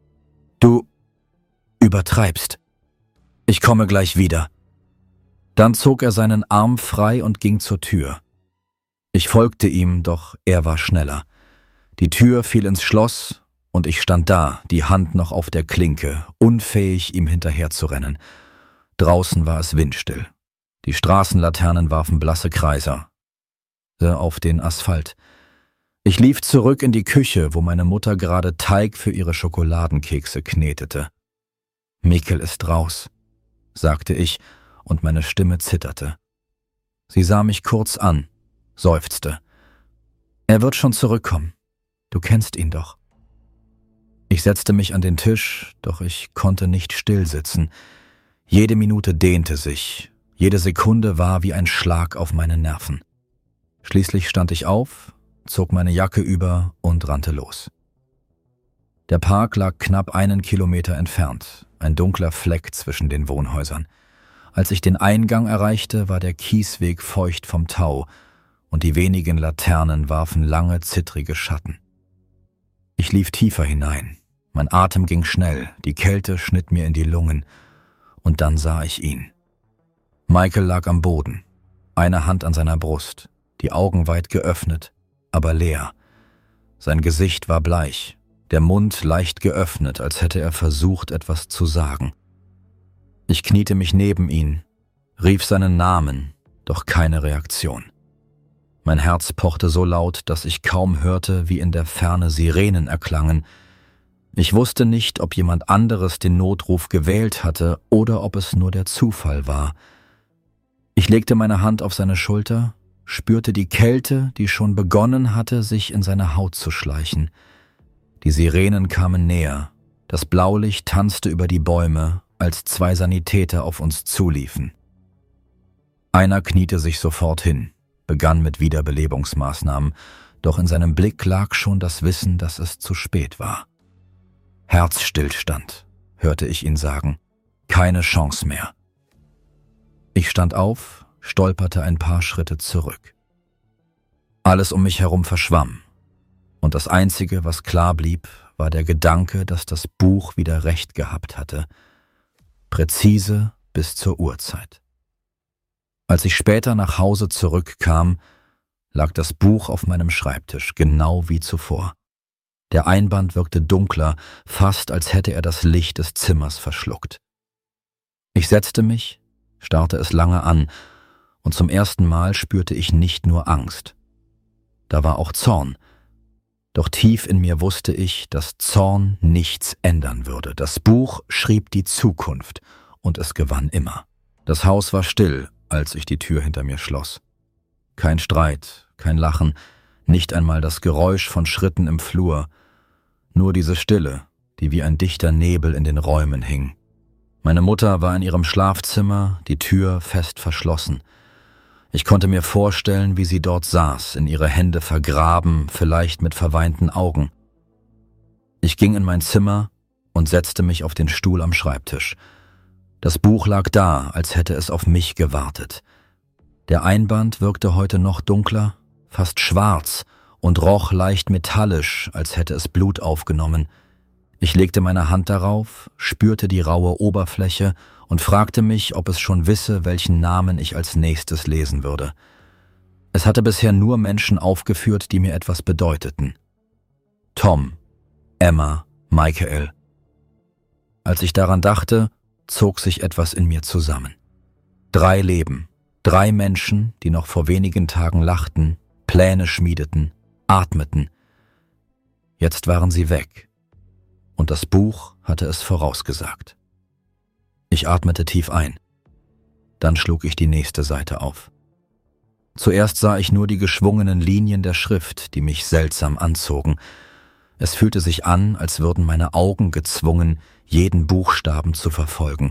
»Du übertreibst. Ich komme gleich wieder.« Dann zog er seinen Arm frei und ging zur Tür. Ich folgte ihm, doch er war schneller. Die Tür fiel ins Schloss, und ich stand da, die Hand noch auf der Klinke, unfähig, ihm hinterherzurennen. Draußen war es windstill. Die Straßenlaternen warfen blasse Kreise auf den Asphalt. Ich lief zurück in die Küche, wo meine Mutter gerade Teig für ihre Schokoladenkekse knetete. »Michael ist raus«, sagte ich, und meine Stimme zitterte. Sie sah mich kurz an, seufzte. »Er wird schon zurückkommen. Du kennst ihn doch.« Ich setzte mich an den Tisch, doch ich konnte nicht still sitzen. Jede Minute dehnte sich, jede Sekunde war wie ein Schlag auf meine Nerven. Schließlich stand ich auf, zog meine Jacke über und rannte los. Der Park lag knapp einen Kilometer entfernt, ein dunkler Fleck zwischen den Wohnhäusern. Als ich den Eingang erreichte, war der Kiesweg feucht vom Tau und die wenigen Laternen warfen lange, zittrige Schatten. Ich lief tiefer hinein. Mein Atem ging schnell, die Kälte schnitt mir in die Lungen, und dann sah ich ihn. Michael lag am Boden, eine Hand an seiner Brust, die Augen weit geöffnet, aber leer. Sein Gesicht war bleich, der Mund leicht geöffnet, als hätte er versucht, etwas zu sagen. Ich kniete mich neben ihn, rief seinen Namen, doch keine Reaktion. Mein Herz pochte so laut, dass ich kaum hörte, wie in der Ferne Sirenen erklangen. Ich wusste nicht, ob jemand anderes den Notruf gewählt hatte oder ob es nur der Zufall war. Ich legte meine Hand auf seine Schulter, spürte die Kälte, die schon begonnen hatte, sich in seine Haut zu schleichen. Die Sirenen kamen näher, das Blaulicht tanzte über die Bäume, als zwei Sanitäter auf uns zuliefen. Einer kniete sich sofort hin, begann mit Wiederbelebungsmaßnahmen, doch in seinem Blick lag schon das Wissen, dass es zu spät war. Herzstillstand, hörte ich ihn sagen, keine Chance mehr. Ich stand auf, stolperte ein paar Schritte zurück. Alles um mich herum verschwamm, und das Einzige, was klar blieb, war der Gedanke, dass das Buch wieder recht gehabt hatte, präzise bis zur Uhrzeit. Als ich später nach Hause zurückkam, lag das Buch auf meinem Schreibtisch, genau wie zuvor. Der Einband wirkte dunkler, fast als hätte er das Licht des Zimmers verschluckt. Ich setzte mich, starrte es lange an, und zum ersten Mal spürte ich nicht nur Angst. Da war auch Zorn. Doch tief in mir wusste ich, dass Zorn nichts ändern würde. Das Buch schrieb die Zukunft, und es gewann immer. Das Haus war still, als ich die Tür hinter mir schloss. Kein Streit, kein Lachen, nicht einmal das Geräusch von Schritten im Flur, nur diese Stille, die wie ein dichter Nebel in den Räumen hing. Meine Mutter war in ihrem Schlafzimmer, die Tür fest verschlossen. Ich konnte mir vorstellen, wie sie dort saß, in ihre Hände vergraben, vielleicht mit verweinten Augen. Ich ging in mein Zimmer und setzte mich auf den Stuhl am Schreibtisch. Das Buch lag da, als hätte es auf mich gewartet. Der Einband wirkte heute noch dunkler, fast schwarz und roch leicht metallisch, als hätte es Blut aufgenommen. Ich legte meine Hand darauf, spürte die raue Oberfläche und fragte mich, ob es schon wisse, welchen Namen ich als nächstes lesen würde. Es hatte bisher nur Menschen aufgeführt, die mir etwas bedeuteten. Tom, Emma, Michael. Als ich daran dachte, zog sich etwas in mir zusammen. Drei Leben, drei Menschen, die noch vor wenigen Tagen lachten, Pläne schmiedeten, atmeten. Jetzt waren sie weg, und das Buch hatte es vorausgesagt. Ich atmete tief ein. Dann schlug ich die nächste Seite auf. Zuerst sah ich nur die geschwungenen Linien der Schrift, die mich seltsam anzogen. Es fühlte sich an, als würden meine Augen gezwungen, jeden Buchstaben zu verfolgen.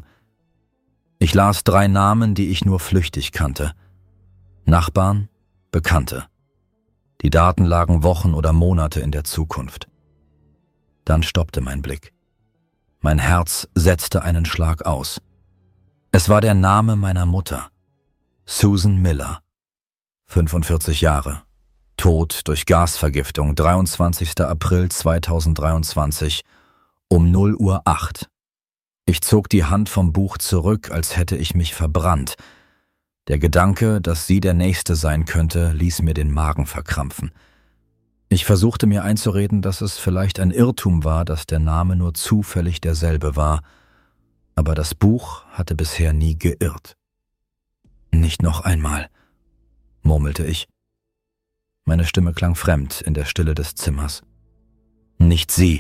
Ich las drei Namen, die ich nur flüchtig kannte. Nachbarn, Bekannte. Die Daten lagen Wochen oder Monate in der Zukunft. Dann stoppte mein Blick. Mein Herz setzte einen Schlag aus. Es war der Name meiner Mutter. Susan Miller. fünfundvierzig Jahre. Tod durch Gasvergiftung, dreiundzwanzigster April zweitausenddreiundzwanzig, um null Uhr acht. Ich zog die Hand vom Buch zurück, als hätte ich mich verbrannt. Der Gedanke, dass sie der Nächste sein könnte, ließ mir den Magen verkrampfen. Ich versuchte mir einzureden, dass es vielleicht ein Irrtum war, dass der Name nur zufällig derselbe war, aber das Buch hatte bisher nie geirrt. »Nicht noch einmal«, murmelte ich. Meine Stimme klang fremd in der Stille des Zimmers. »Nicht sie!«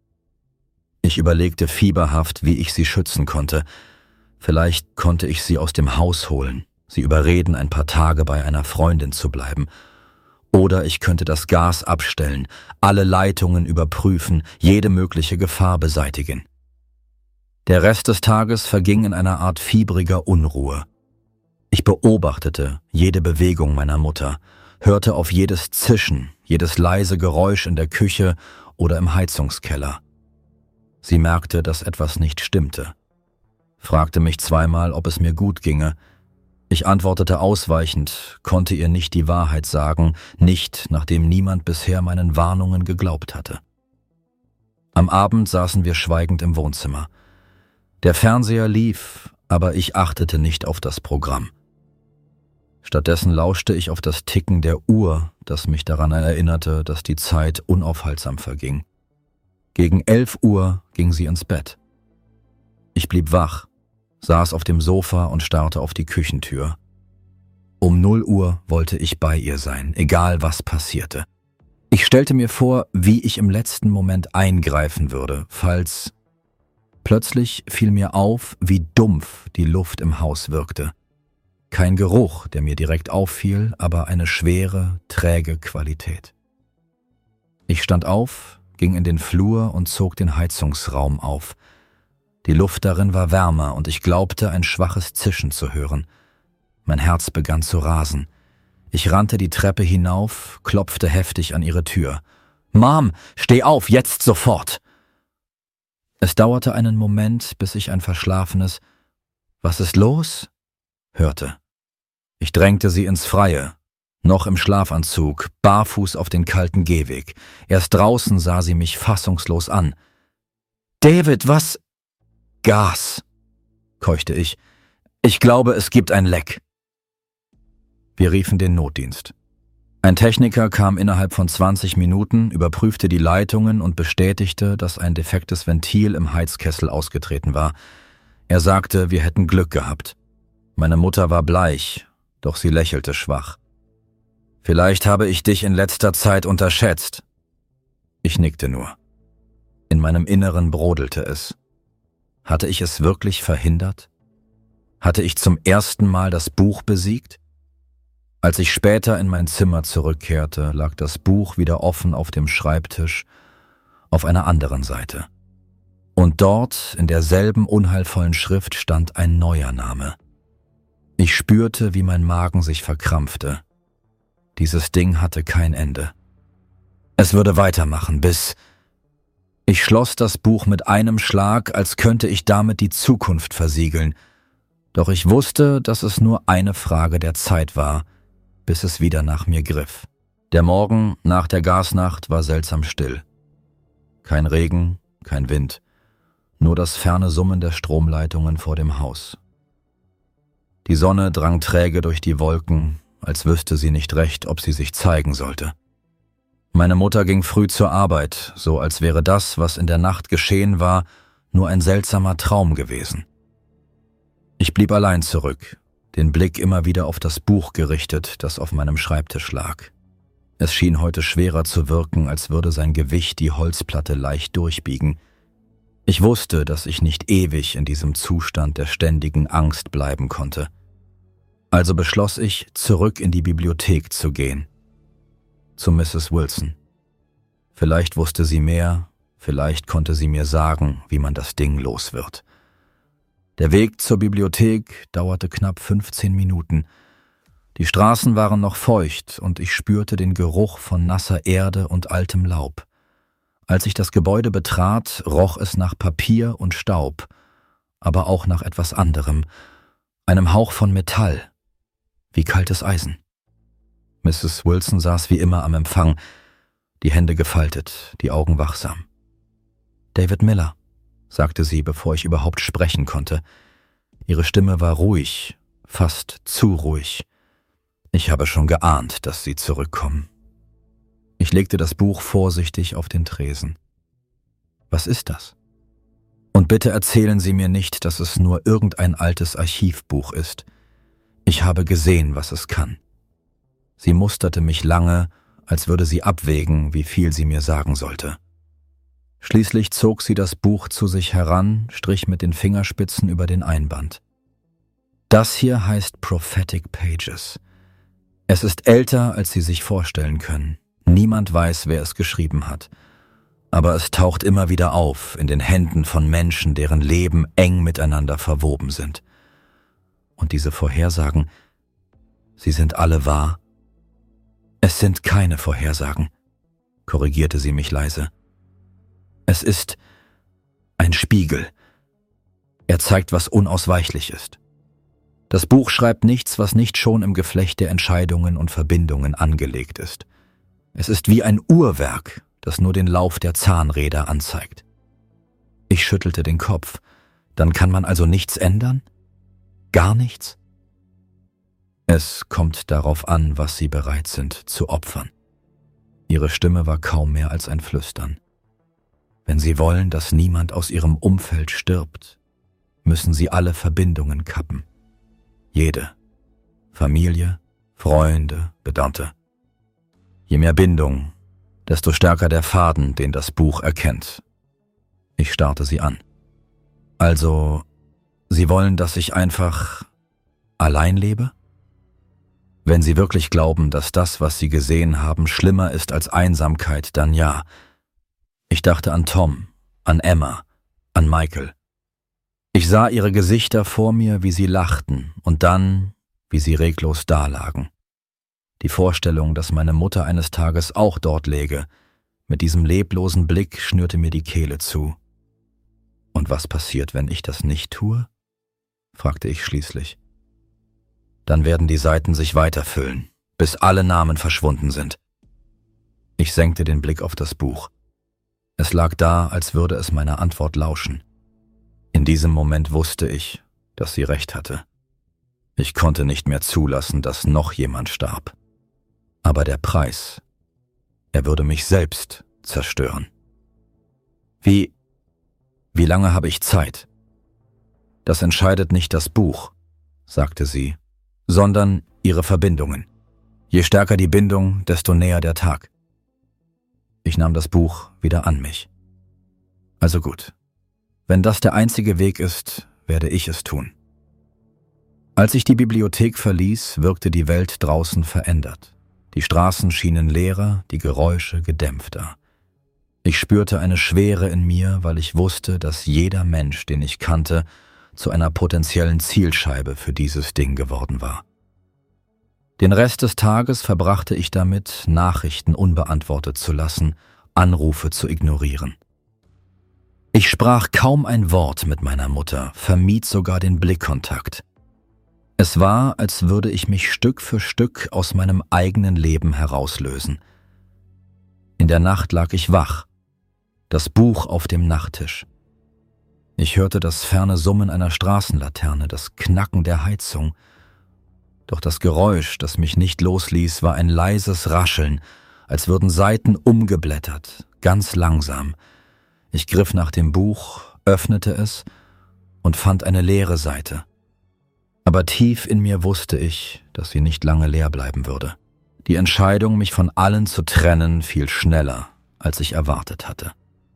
Ich überlegte fieberhaft, wie ich sie schützen konnte. Vielleicht konnte ich sie aus dem Haus holen, sie überreden, ein paar Tage bei einer Freundin zu bleiben. Oder ich könnte das Gas abstellen, alle Leitungen überprüfen, jede mögliche Gefahr beseitigen. Der Rest des Tages verging in einer Art fiebriger Unruhe. Ich beobachtete jede Bewegung meiner Mutter, hörte auf jedes Zischen, jedes leise Geräusch in der Küche oder im Heizungskeller. Sie merkte, dass etwas nicht stimmte, fragte mich zweimal, ob es mir gut ginge. Ich antwortete ausweichend, konnte ihr nicht die Wahrheit sagen, nicht, nachdem niemand bisher meinen Warnungen geglaubt hatte. Am Abend saßen wir schweigend im Wohnzimmer. Der Fernseher lief, aber ich achtete nicht auf das Programm. Stattdessen lauschte ich auf das Ticken der Uhr, das mich daran erinnerte, dass die Zeit unaufhaltsam verging. Gegen elf Uhr ging sie ins Bett. Ich blieb wach, saß auf dem Sofa und starrte auf die Küchentür. Um null Uhr wollte ich bei ihr sein, egal was passierte. Ich stellte mir vor, wie ich im letzten Moment eingreifen würde, falls... Plötzlich fiel mir auf, wie dumpf die Luft im Haus wirkte. Kein Geruch, der mir direkt auffiel, aber eine schwere, träge Qualität. Ich stand auf, ging in den Flur und zog den Heizungsraum auf. Die Luft darin war wärmer und ich glaubte, ein schwaches Zischen zu hören. Mein Herz begann zu rasen. Ich rannte die Treppe hinauf, klopfte heftig an ihre Tür. »Mom, steh auf, jetzt sofort!« Es dauerte einen Moment, bis ich ein verschlafenes »Was ist los?« hörte. Ich drängte sie ins Freie, noch im Schlafanzug, barfuß auf den kalten Gehweg. Erst draußen sah sie mich fassungslos an. »David, was?« »Gas«, keuchte ich. »Ich glaube, es gibt ein Leck.« Wir riefen den Notdienst. Ein Techniker kam innerhalb von zwanzig Minuten, überprüfte die Leitungen und bestätigte, dass ein defektes Ventil im Heizkessel ausgetreten war. Er sagte, wir hätten Glück gehabt. Meine Mutter war bleich, doch sie lächelte schwach. »Vielleicht habe ich dich in letzter Zeit unterschätzt.« Ich nickte nur. In meinem Inneren brodelte es. Hatte ich es wirklich verhindert? Hatte ich zum ersten Mal das Buch besiegt? Als ich später in mein Zimmer zurückkehrte, lag das Buch wieder offen auf dem Schreibtisch, auf einer anderen Seite. Und dort, in derselben unheilvollen Schrift, stand ein neuer Name. Ich spürte, wie mein Magen sich verkrampfte. Dieses Ding hatte kein Ende. Es würde weitermachen, bis... Ich schloss das Buch mit einem Schlag, als könnte ich damit die Zukunft versiegeln. Doch ich wusste, dass es nur eine Frage der Zeit war, bis es wieder nach mir griff. Der Morgen nach der Gasnacht war seltsam still. Kein Regen, kein Wind, nur das ferne Summen der Stromleitungen vor dem Haus. Die Sonne drang träge durch die Wolken, als wüsste sie nicht recht, ob sie sich zeigen sollte. Meine Mutter ging früh zur Arbeit, so als wäre das, was in der Nacht geschehen war, nur ein seltsamer Traum gewesen. Ich blieb allein zurück, den Blick immer wieder auf das Buch gerichtet, das auf meinem Schreibtisch lag. Es schien heute schwerer zu wirken, als würde sein Gewicht die Holzplatte leicht durchbiegen. Ich wusste, dass ich nicht ewig in diesem Zustand der ständigen Angst bleiben konnte. Also beschloss ich, zurück in die Bibliothek zu gehen. Zu Misses Wilson. Vielleicht wusste sie mehr, vielleicht konnte sie mir sagen, wie man das Ding los wird. Der Weg zur Bibliothek dauerte knapp fünfzehn Minuten. Die Straßen waren noch feucht und ich spürte den Geruch von nasser Erde und altem Laub. Als ich das Gebäude betrat, roch es nach Papier und Staub, aber auch nach etwas anderem, einem Hauch von Metall, wie kaltes Eisen. Misses Wilson saß wie immer am Empfang, die Hände gefaltet, die Augen wachsam. »David Miller«, sagte sie, bevor ich überhaupt sprechen konnte. Ihre Stimme war ruhig, fast zu ruhig. Ich habe schon geahnt, dass Sie zurückkommen. Ich legte das Buch vorsichtig auf den Tresen. »Was ist das? Und bitte erzählen Sie mir nicht, dass es nur irgendein altes Archivbuch ist. Ich habe gesehen, was es kann.« Sie musterte mich lange, als würde sie abwägen, wie viel sie mir sagen sollte. Schließlich zog sie das Buch zu sich heran, strich mit den Fingerspitzen über den Einband. »Das hier heißt Prophetic Pages. Es ist älter, als Sie sich vorstellen können. Niemand weiß, wer es geschrieben hat. Aber es taucht immer wieder auf in den Händen von Menschen, deren Leben eng miteinander verwoben sind. Und diese Vorhersagen, sie sind alle wahr?« »Es sind keine Vorhersagen«, korrigierte sie mich leise. »Es ist ein Spiegel. Er zeigt, was unausweichlich ist. Das Buch schreibt nichts, was nicht schon im Geflecht der Entscheidungen und Verbindungen angelegt ist. Es ist wie ein Uhrwerk, das nur den Lauf der Zahnräder anzeigt.« Ich schüttelte den Kopf. »Dann kann man also nichts ändern? Gar nichts?« »Es kommt darauf an, was Sie bereit sind zu opfern.« Ihre Stimme war kaum mehr als ein Flüstern. »Wenn Sie wollen, dass niemand aus Ihrem Umfeld stirbt, müssen Sie alle Verbindungen kappen. Jede. Familie, Freunde, Bekannte. Je mehr Bindung, desto stärker der Faden, den das Buch erkennt.« Ich starrte sie an. »Also, Sie wollen, dass ich einfach allein lebe? Wenn Sie wirklich glauben, dass das, was Sie gesehen haben, schlimmer ist als Einsamkeit, dann ja.« Ich dachte an Tom, an Emma, an Michael. Ich sah ihre Gesichter vor mir, wie sie lachten, und dann, wie sie reglos dalagen. Die Vorstellung, dass meine Mutter eines Tages auch dort läge, mit diesem leblosen Blick schnürte mir die Kehle zu. »Und was passiert, wenn ich das nicht tue?« fragte ich schließlich. »Dann werden die Seiten sich weiterfüllen, bis alle Namen verschwunden sind.« Ich senkte den Blick auf das Buch. Es lag da, als würde es meiner Antwort lauschen. In diesem Moment wusste ich, dass sie recht hatte. Ich konnte nicht mehr zulassen, dass noch jemand starb. Aber der Preis, er würde mich selbst zerstören. Wie, wie lange habe ich Zeit? Das entscheidet nicht das Buch, sagte sie, sondern ihre Verbindungen. Je stärker die Bindung, desto näher der Tag. Ich nahm das Buch wieder an mich. Also gut, wenn das der einzige Weg ist, werde ich es tun. Als ich die Bibliothek verließ, wirkte die Welt draußen verändert. Die Straßen schienen leerer, die Geräusche gedämpfter. Ich spürte eine Schwere in mir, weil ich wusste, dass jeder Mensch, den ich kannte, zu einer potenziellen Zielscheibe für dieses Ding geworden war. Den Rest des Tages verbrachte ich damit, Nachrichten unbeantwortet zu lassen, Anrufe zu ignorieren. Ich sprach kaum ein Wort mit meiner Mutter, vermied sogar den Blickkontakt. Es war, als würde ich mich Stück für Stück aus meinem eigenen Leben herauslösen. In der Nacht lag ich wach, das Buch auf dem Nachttisch. Ich hörte das ferne Summen einer Straßenlaterne, das Knacken der Heizung. Doch das Geräusch, das mich nicht losließ, war ein leises Rascheln, als würden Seiten umgeblättert, ganz langsam. Ich griff nach dem Buch, öffnete es und fand eine leere Seite. Aber tief in mir wusste ich, dass sie nicht lange leer bleiben würde. Die Entscheidung, mich von allen zu trennen, fiel schneller, als ich erwartet hatte.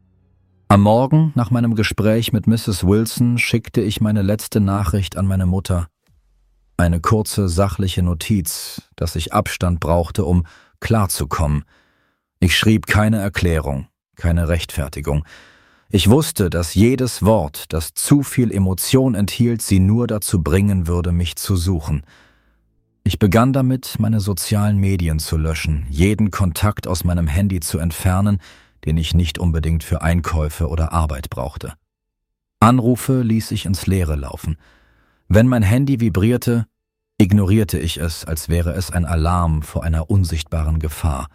Am Morgen, nach meinem Gespräch mit Misses Wilson, schickte ich meine letzte Nachricht an meine Mutter. Eine kurze, sachliche Notiz, dass ich Abstand brauchte, um klarzukommen. Ich schrieb keine Erklärung, keine Rechtfertigung. Ich wusste, dass jedes Wort, das zu viel Emotion enthielt, sie nur dazu bringen würde, mich zu suchen. Ich begann damit, meine sozialen Medien zu löschen, jeden Kontakt aus meinem Handy zu entfernen, den ich nicht unbedingt für Einkäufe oder Arbeit brauchte. Anrufe ließ ich ins Leere laufen. Wenn mein Handy vibrierte, ignorierte ich es, als wäre es ein Alarm vor einer unsichtbaren Gefahr.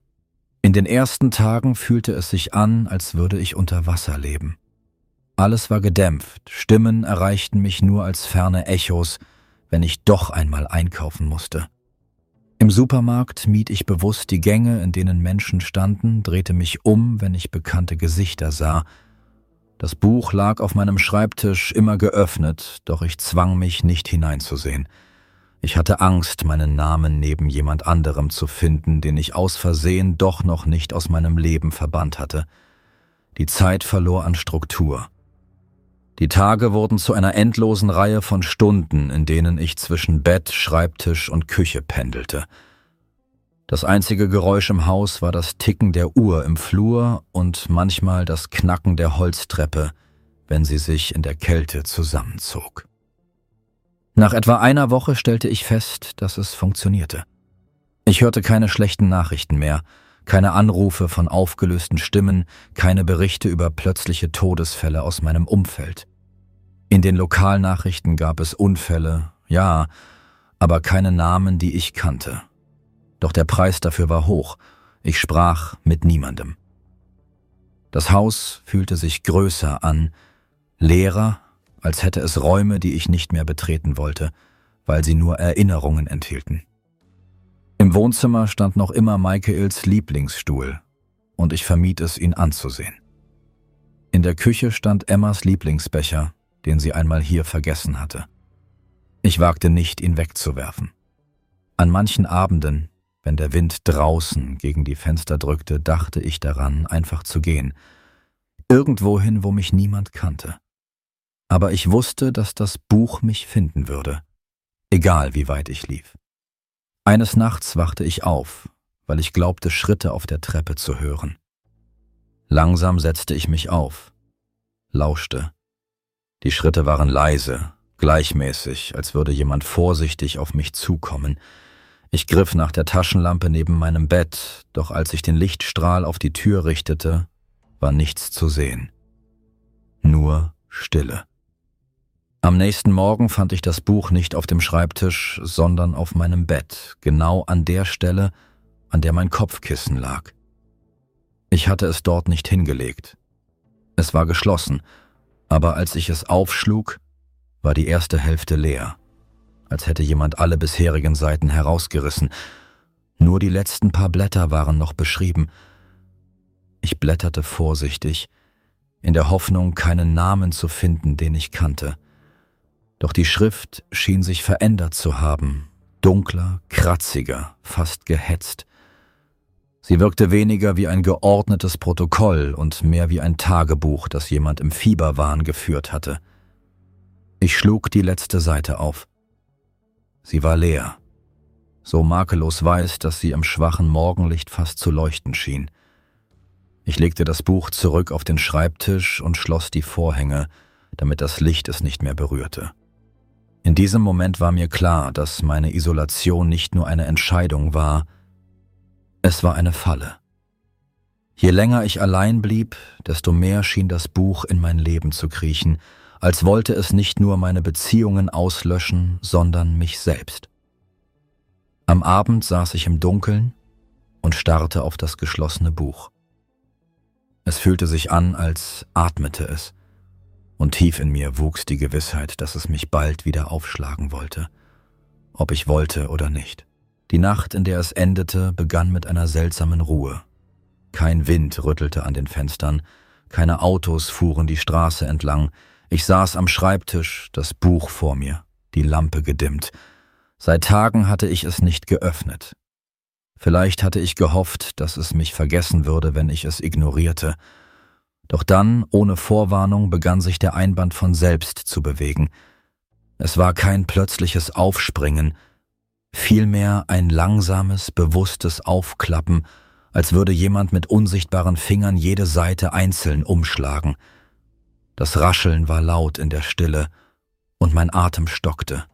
In den ersten Tagen fühlte es sich an, als würde ich unter Wasser leben. Alles war gedämpft, Stimmen erreichten mich nur als ferne Echos, wenn ich doch einmal einkaufen musste. Im Supermarkt mied ich bewusst die Gänge, in denen Menschen standen, drehte mich um, wenn ich bekannte Gesichter sah. Das Buch lag auf meinem Schreibtisch immer geöffnet, doch ich zwang mich, nicht hineinzusehen. Ich hatte Angst, meinen Namen neben jemand anderem zu finden, den ich aus Versehen doch noch nicht aus meinem Leben verbannt hatte. Die Zeit verlor an Struktur. Die Tage wurden zu einer endlosen Reihe von Stunden, in denen ich zwischen Bett, Schreibtisch und Küche pendelte. Das einzige Geräusch im Haus war das Ticken der Uhr im Flur und manchmal das Knacken der Holztreppe, wenn sie sich in der Kälte zusammenzog. Nach etwa einer Woche stellte ich fest, dass es funktionierte. Ich hörte keine schlechten Nachrichten mehr, keine Anrufe von aufgelösten Stimmen, keine Berichte über plötzliche Todesfälle aus meinem Umfeld. In den Lokalnachrichten gab es Unfälle, ja, aber keine Namen, die ich kannte. Doch der Preis dafür war hoch. Ich sprach mit niemandem. Das Haus fühlte sich größer an, leerer, als hätte es Räume, die ich nicht mehr betreten wollte, weil sie nur Erinnerungen enthielten. Im Wohnzimmer stand noch immer Michaels Lieblingsstuhl, und ich vermied es, ihn anzusehen. In der Küche stand Emmas Lieblingsbecher, den sie einmal hier vergessen hatte. Ich wagte nicht, ihn wegzuwerfen. An manchen Abenden, wenn der Wind draußen gegen die Fenster drückte, dachte ich daran, einfach zu gehen. Irgendwohin, wo mich niemand kannte. Aber ich wusste, dass das Buch mich finden würde, egal wie weit ich lief. Eines Nachts wachte ich auf, weil ich glaubte, Schritte auf der Treppe zu hören. Langsam setzte ich mich auf, lauschte. Die Schritte waren leise, gleichmäßig, als würde jemand vorsichtig auf mich zukommen. Ich griff nach der Taschenlampe neben meinem Bett, doch als ich den Lichtstrahl auf die Tür richtete, war nichts zu sehen. Nur Stille. Am nächsten Morgen fand ich das Buch nicht auf dem Schreibtisch, sondern auf meinem Bett, genau an der Stelle, an der mein Kopfkissen lag. Ich hatte es dort nicht hingelegt. Es war geschlossen, aber als ich es aufschlug, war die erste Hälfte leer, als hätte jemand alle bisherigen Seiten herausgerissen. Nur die letzten paar Blätter waren noch beschrieben. Ich blätterte vorsichtig, in der Hoffnung, keinen Namen zu finden, den ich kannte. Doch die Schrift schien sich verändert zu haben, dunkler, kratziger, fast gehetzt. Sie wirkte weniger wie ein geordnetes Protokoll und mehr wie ein Tagebuch, das jemand im Fieberwahn geführt hatte. Ich schlug die letzte Seite auf. Sie war leer, so makellos weiß, dass sie im schwachen Morgenlicht fast zu leuchten schien. Ich legte das Buch zurück auf den Schreibtisch und schloss die Vorhänge, damit das Licht es nicht mehr berührte. In diesem Moment war mir klar, dass meine Isolation nicht nur eine Entscheidung war, es war eine Falle. Je länger ich allein blieb, desto mehr schien das Buch in mein Leben zu kriechen, als wollte es nicht nur meine Beziehungen auslöschen, sondern mich selbst. Am Abend saß ich im Dunkeln und starrte auf das geschlossene Buch. Es fühlte sich an, als atmete es, und tief in mir wuchs die Gewissheit, dass es mich bald wieder aufschlagen wollte, ob ich wollte oder nicht. Die Nacht, in der es endete, begann mit einer seltsamen Ruhe. Kein Wind rüttelte an den Fenstern, keine Autos fuhren die Straße entlang. Ich saß am Schreibtisch, das Buch vor mir, die Lampe gedimmt. Seit Tagen hatte ich es nicht geöffnet. Vielleicht hatte ich gehofft, dass es mich vergessen würde, wenn ich es ignorierte. Doch dann, ohne Vorwarnung, begann sich der Einband von selbst zu bewegen. Es war kein plötzliches Aufspringen, vielmehr ein langsames, bewusstes Aufklappen, als würde jemand mit unsichtbaren Fingern jede Seite einzeln umschlagen. Das Rascheln war laut in der Stille und mein Atem stockte.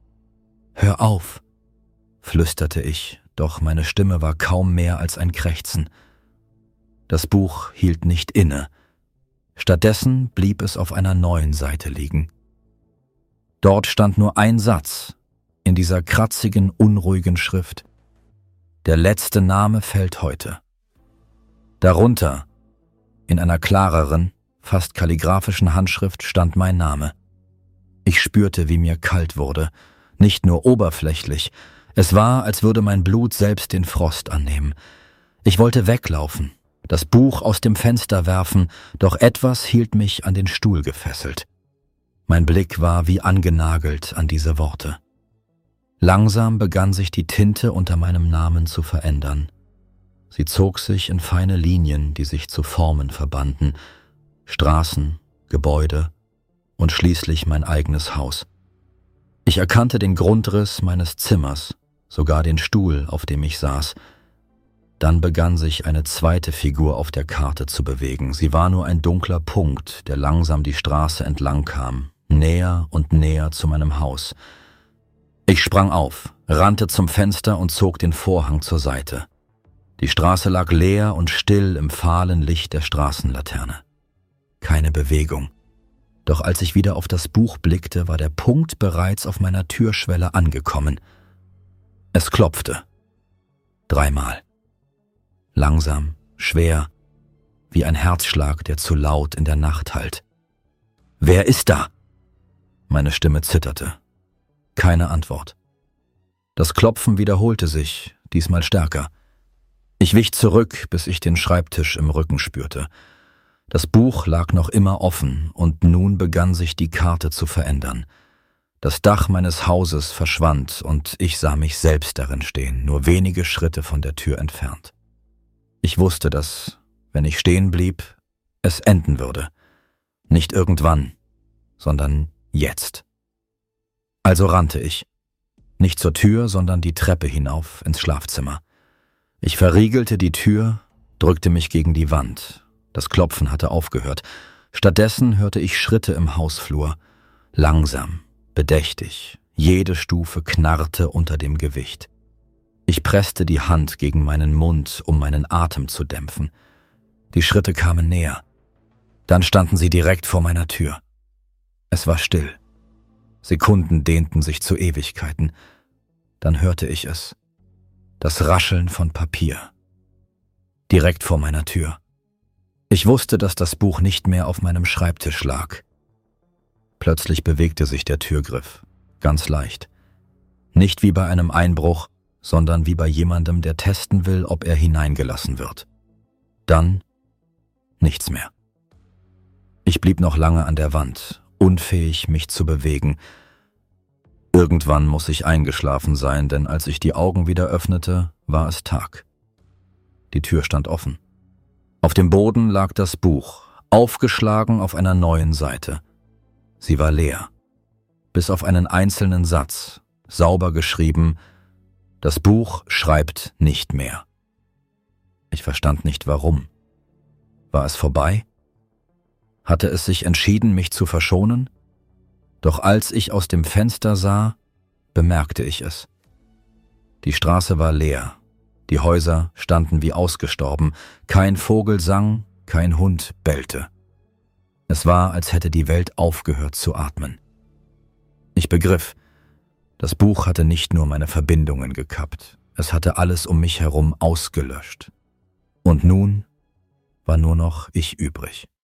»Hör auf«, flüsterte ich, doch meine Stimme war kaum mehr als ein Krächzen. Das Buch hielt nicht inne. Stattdessen blieb es auf einer neuen Seite liegen. Dort stand nur ein Satz, in dieser kratzigen, unruhigen Schrift. Der letzte Name fällt heute. Darunter, in einer klareren, fast kalligraphischen Handschrift, stand mein Name. Ich spürte, wie mir kalt wurde, nicht nur oberflächlich. Es war, als würde mein Blut selbst den Frost annehmen. Ich wollte weglaufen, das Buch aus dem Fenster werfen, doch etwas hielt mich an den Stuhl gefesselt. Mein Blick war wie angenagelt an diese Worte. Langsam begann sich die Tinte unter meinem Namen zu verändern. Sie zog sich in feine Linien, die sich zu Formen verbanden. Straßen, Gebäude und schließlich mein eigenes Haus. Ich erkannte den Grundriss meines Zimmers, sogar den Stuhl, auf dem ich saß. Dann begann sich eine zweite Figur auf der Karte zu bewegen. Sie war nur ein dunkler Punkt, der langsam die Straße entlang kam, näher und näher zu meinem Haus. Ich sprang auf, rannte zum Fenster und zog den Vorhang zur Seite. Die Straße lag leer und still im fahlen Licht der Straßenlaterne. Keine Bewegung. Doch als ich wieder auf das Buch blickte, war der Punkt bereits auf meiner Türschwelle angekommen. Es klopfte. Dreimal. Langsam, schwer, wie ein Herzschlag, der zu laut in der Nacht hallt. »Wer ist da?« Meine Stimme zitterte. Keine Antwort. Das Klopfen wiederholte sich, diesmal stärker. Ich wich zurück, bis ich den Schreibtisch im Rücken spürte. Das Buch lag noch immer offen und nun begann sich die Karte zu verändern. Das Dach meines Hauses verschwand und ich sah mich selbst darin stehen, nur wenige Schritte von der Tür entfernt. Ich wusste, dass, wenn ich stehen blieb, es enden würde. Nicht irgendwann, sondern jetzt. Also rannte ich. Nicht zur Tür, sondern die Treppe hinauf ins Schlafzimmer. Ich verriegelte die Tür, drückte mich gegen die Wand. Das Klopfen hatte aufgehört. Stattdessen hörte ich Schritte im Hausflur. Langsam, bedächtig, jede Stufe knarrte unter dem Gewicht. Ich presste die Hand gegen meinen Mund, um meinen Atem zu dämpfen. Die Schritte kamen näher. Dann standen sie direkt vor meiner Tür. Es war still. Sekunden dehnten sich zu Ewigkeiten. Dann hörte ich es. Das Rascheln von Papier. Direkt vor meiner Tür. Ich wusste, dass das Buch nicht mehr auf meinem Schreibtisch lag. Plötzlich bewegte sich der Türgriff. Ganz leicht. Nicht wie bei einem Einbruch, sondern wie bei jemandem, der testen will, ob er hineingelassen wird. Dann nichts mehr. Ich blieb noch lange an der Wand, unfähig, mich zu bewegen. Irgendwann muss ich eingeschlafen sein, denn als ich die Augen wieder öffnete, war es Tag. Die Tür stand offen. Auf dem Boden lag das Buch, aufgeschlagen auf einer neuen Seite. Sie war leer. Bis auf einen einzelnen Satz, sauber geschrieben: Das Buch schreibt nicht mehr. Ich verstand nicht, warum. War es vorbei? Hatte es sich entschieden, mich zu verschonen? Doch als ich aus dem Fenster sah, bemerkte ich es. Die Straße war leer, die Häuser standen wie ausgestorben, kein Vogel sang, kein Hund bellte. Es war, als hätte die Welt aufgehört zu atmen. Ich begriff, das Buch hatte nicht nur meine Verbindungen gekappt, es hatte alles um mich herum ausgelöscht. Und nun war nur noch ich übrig.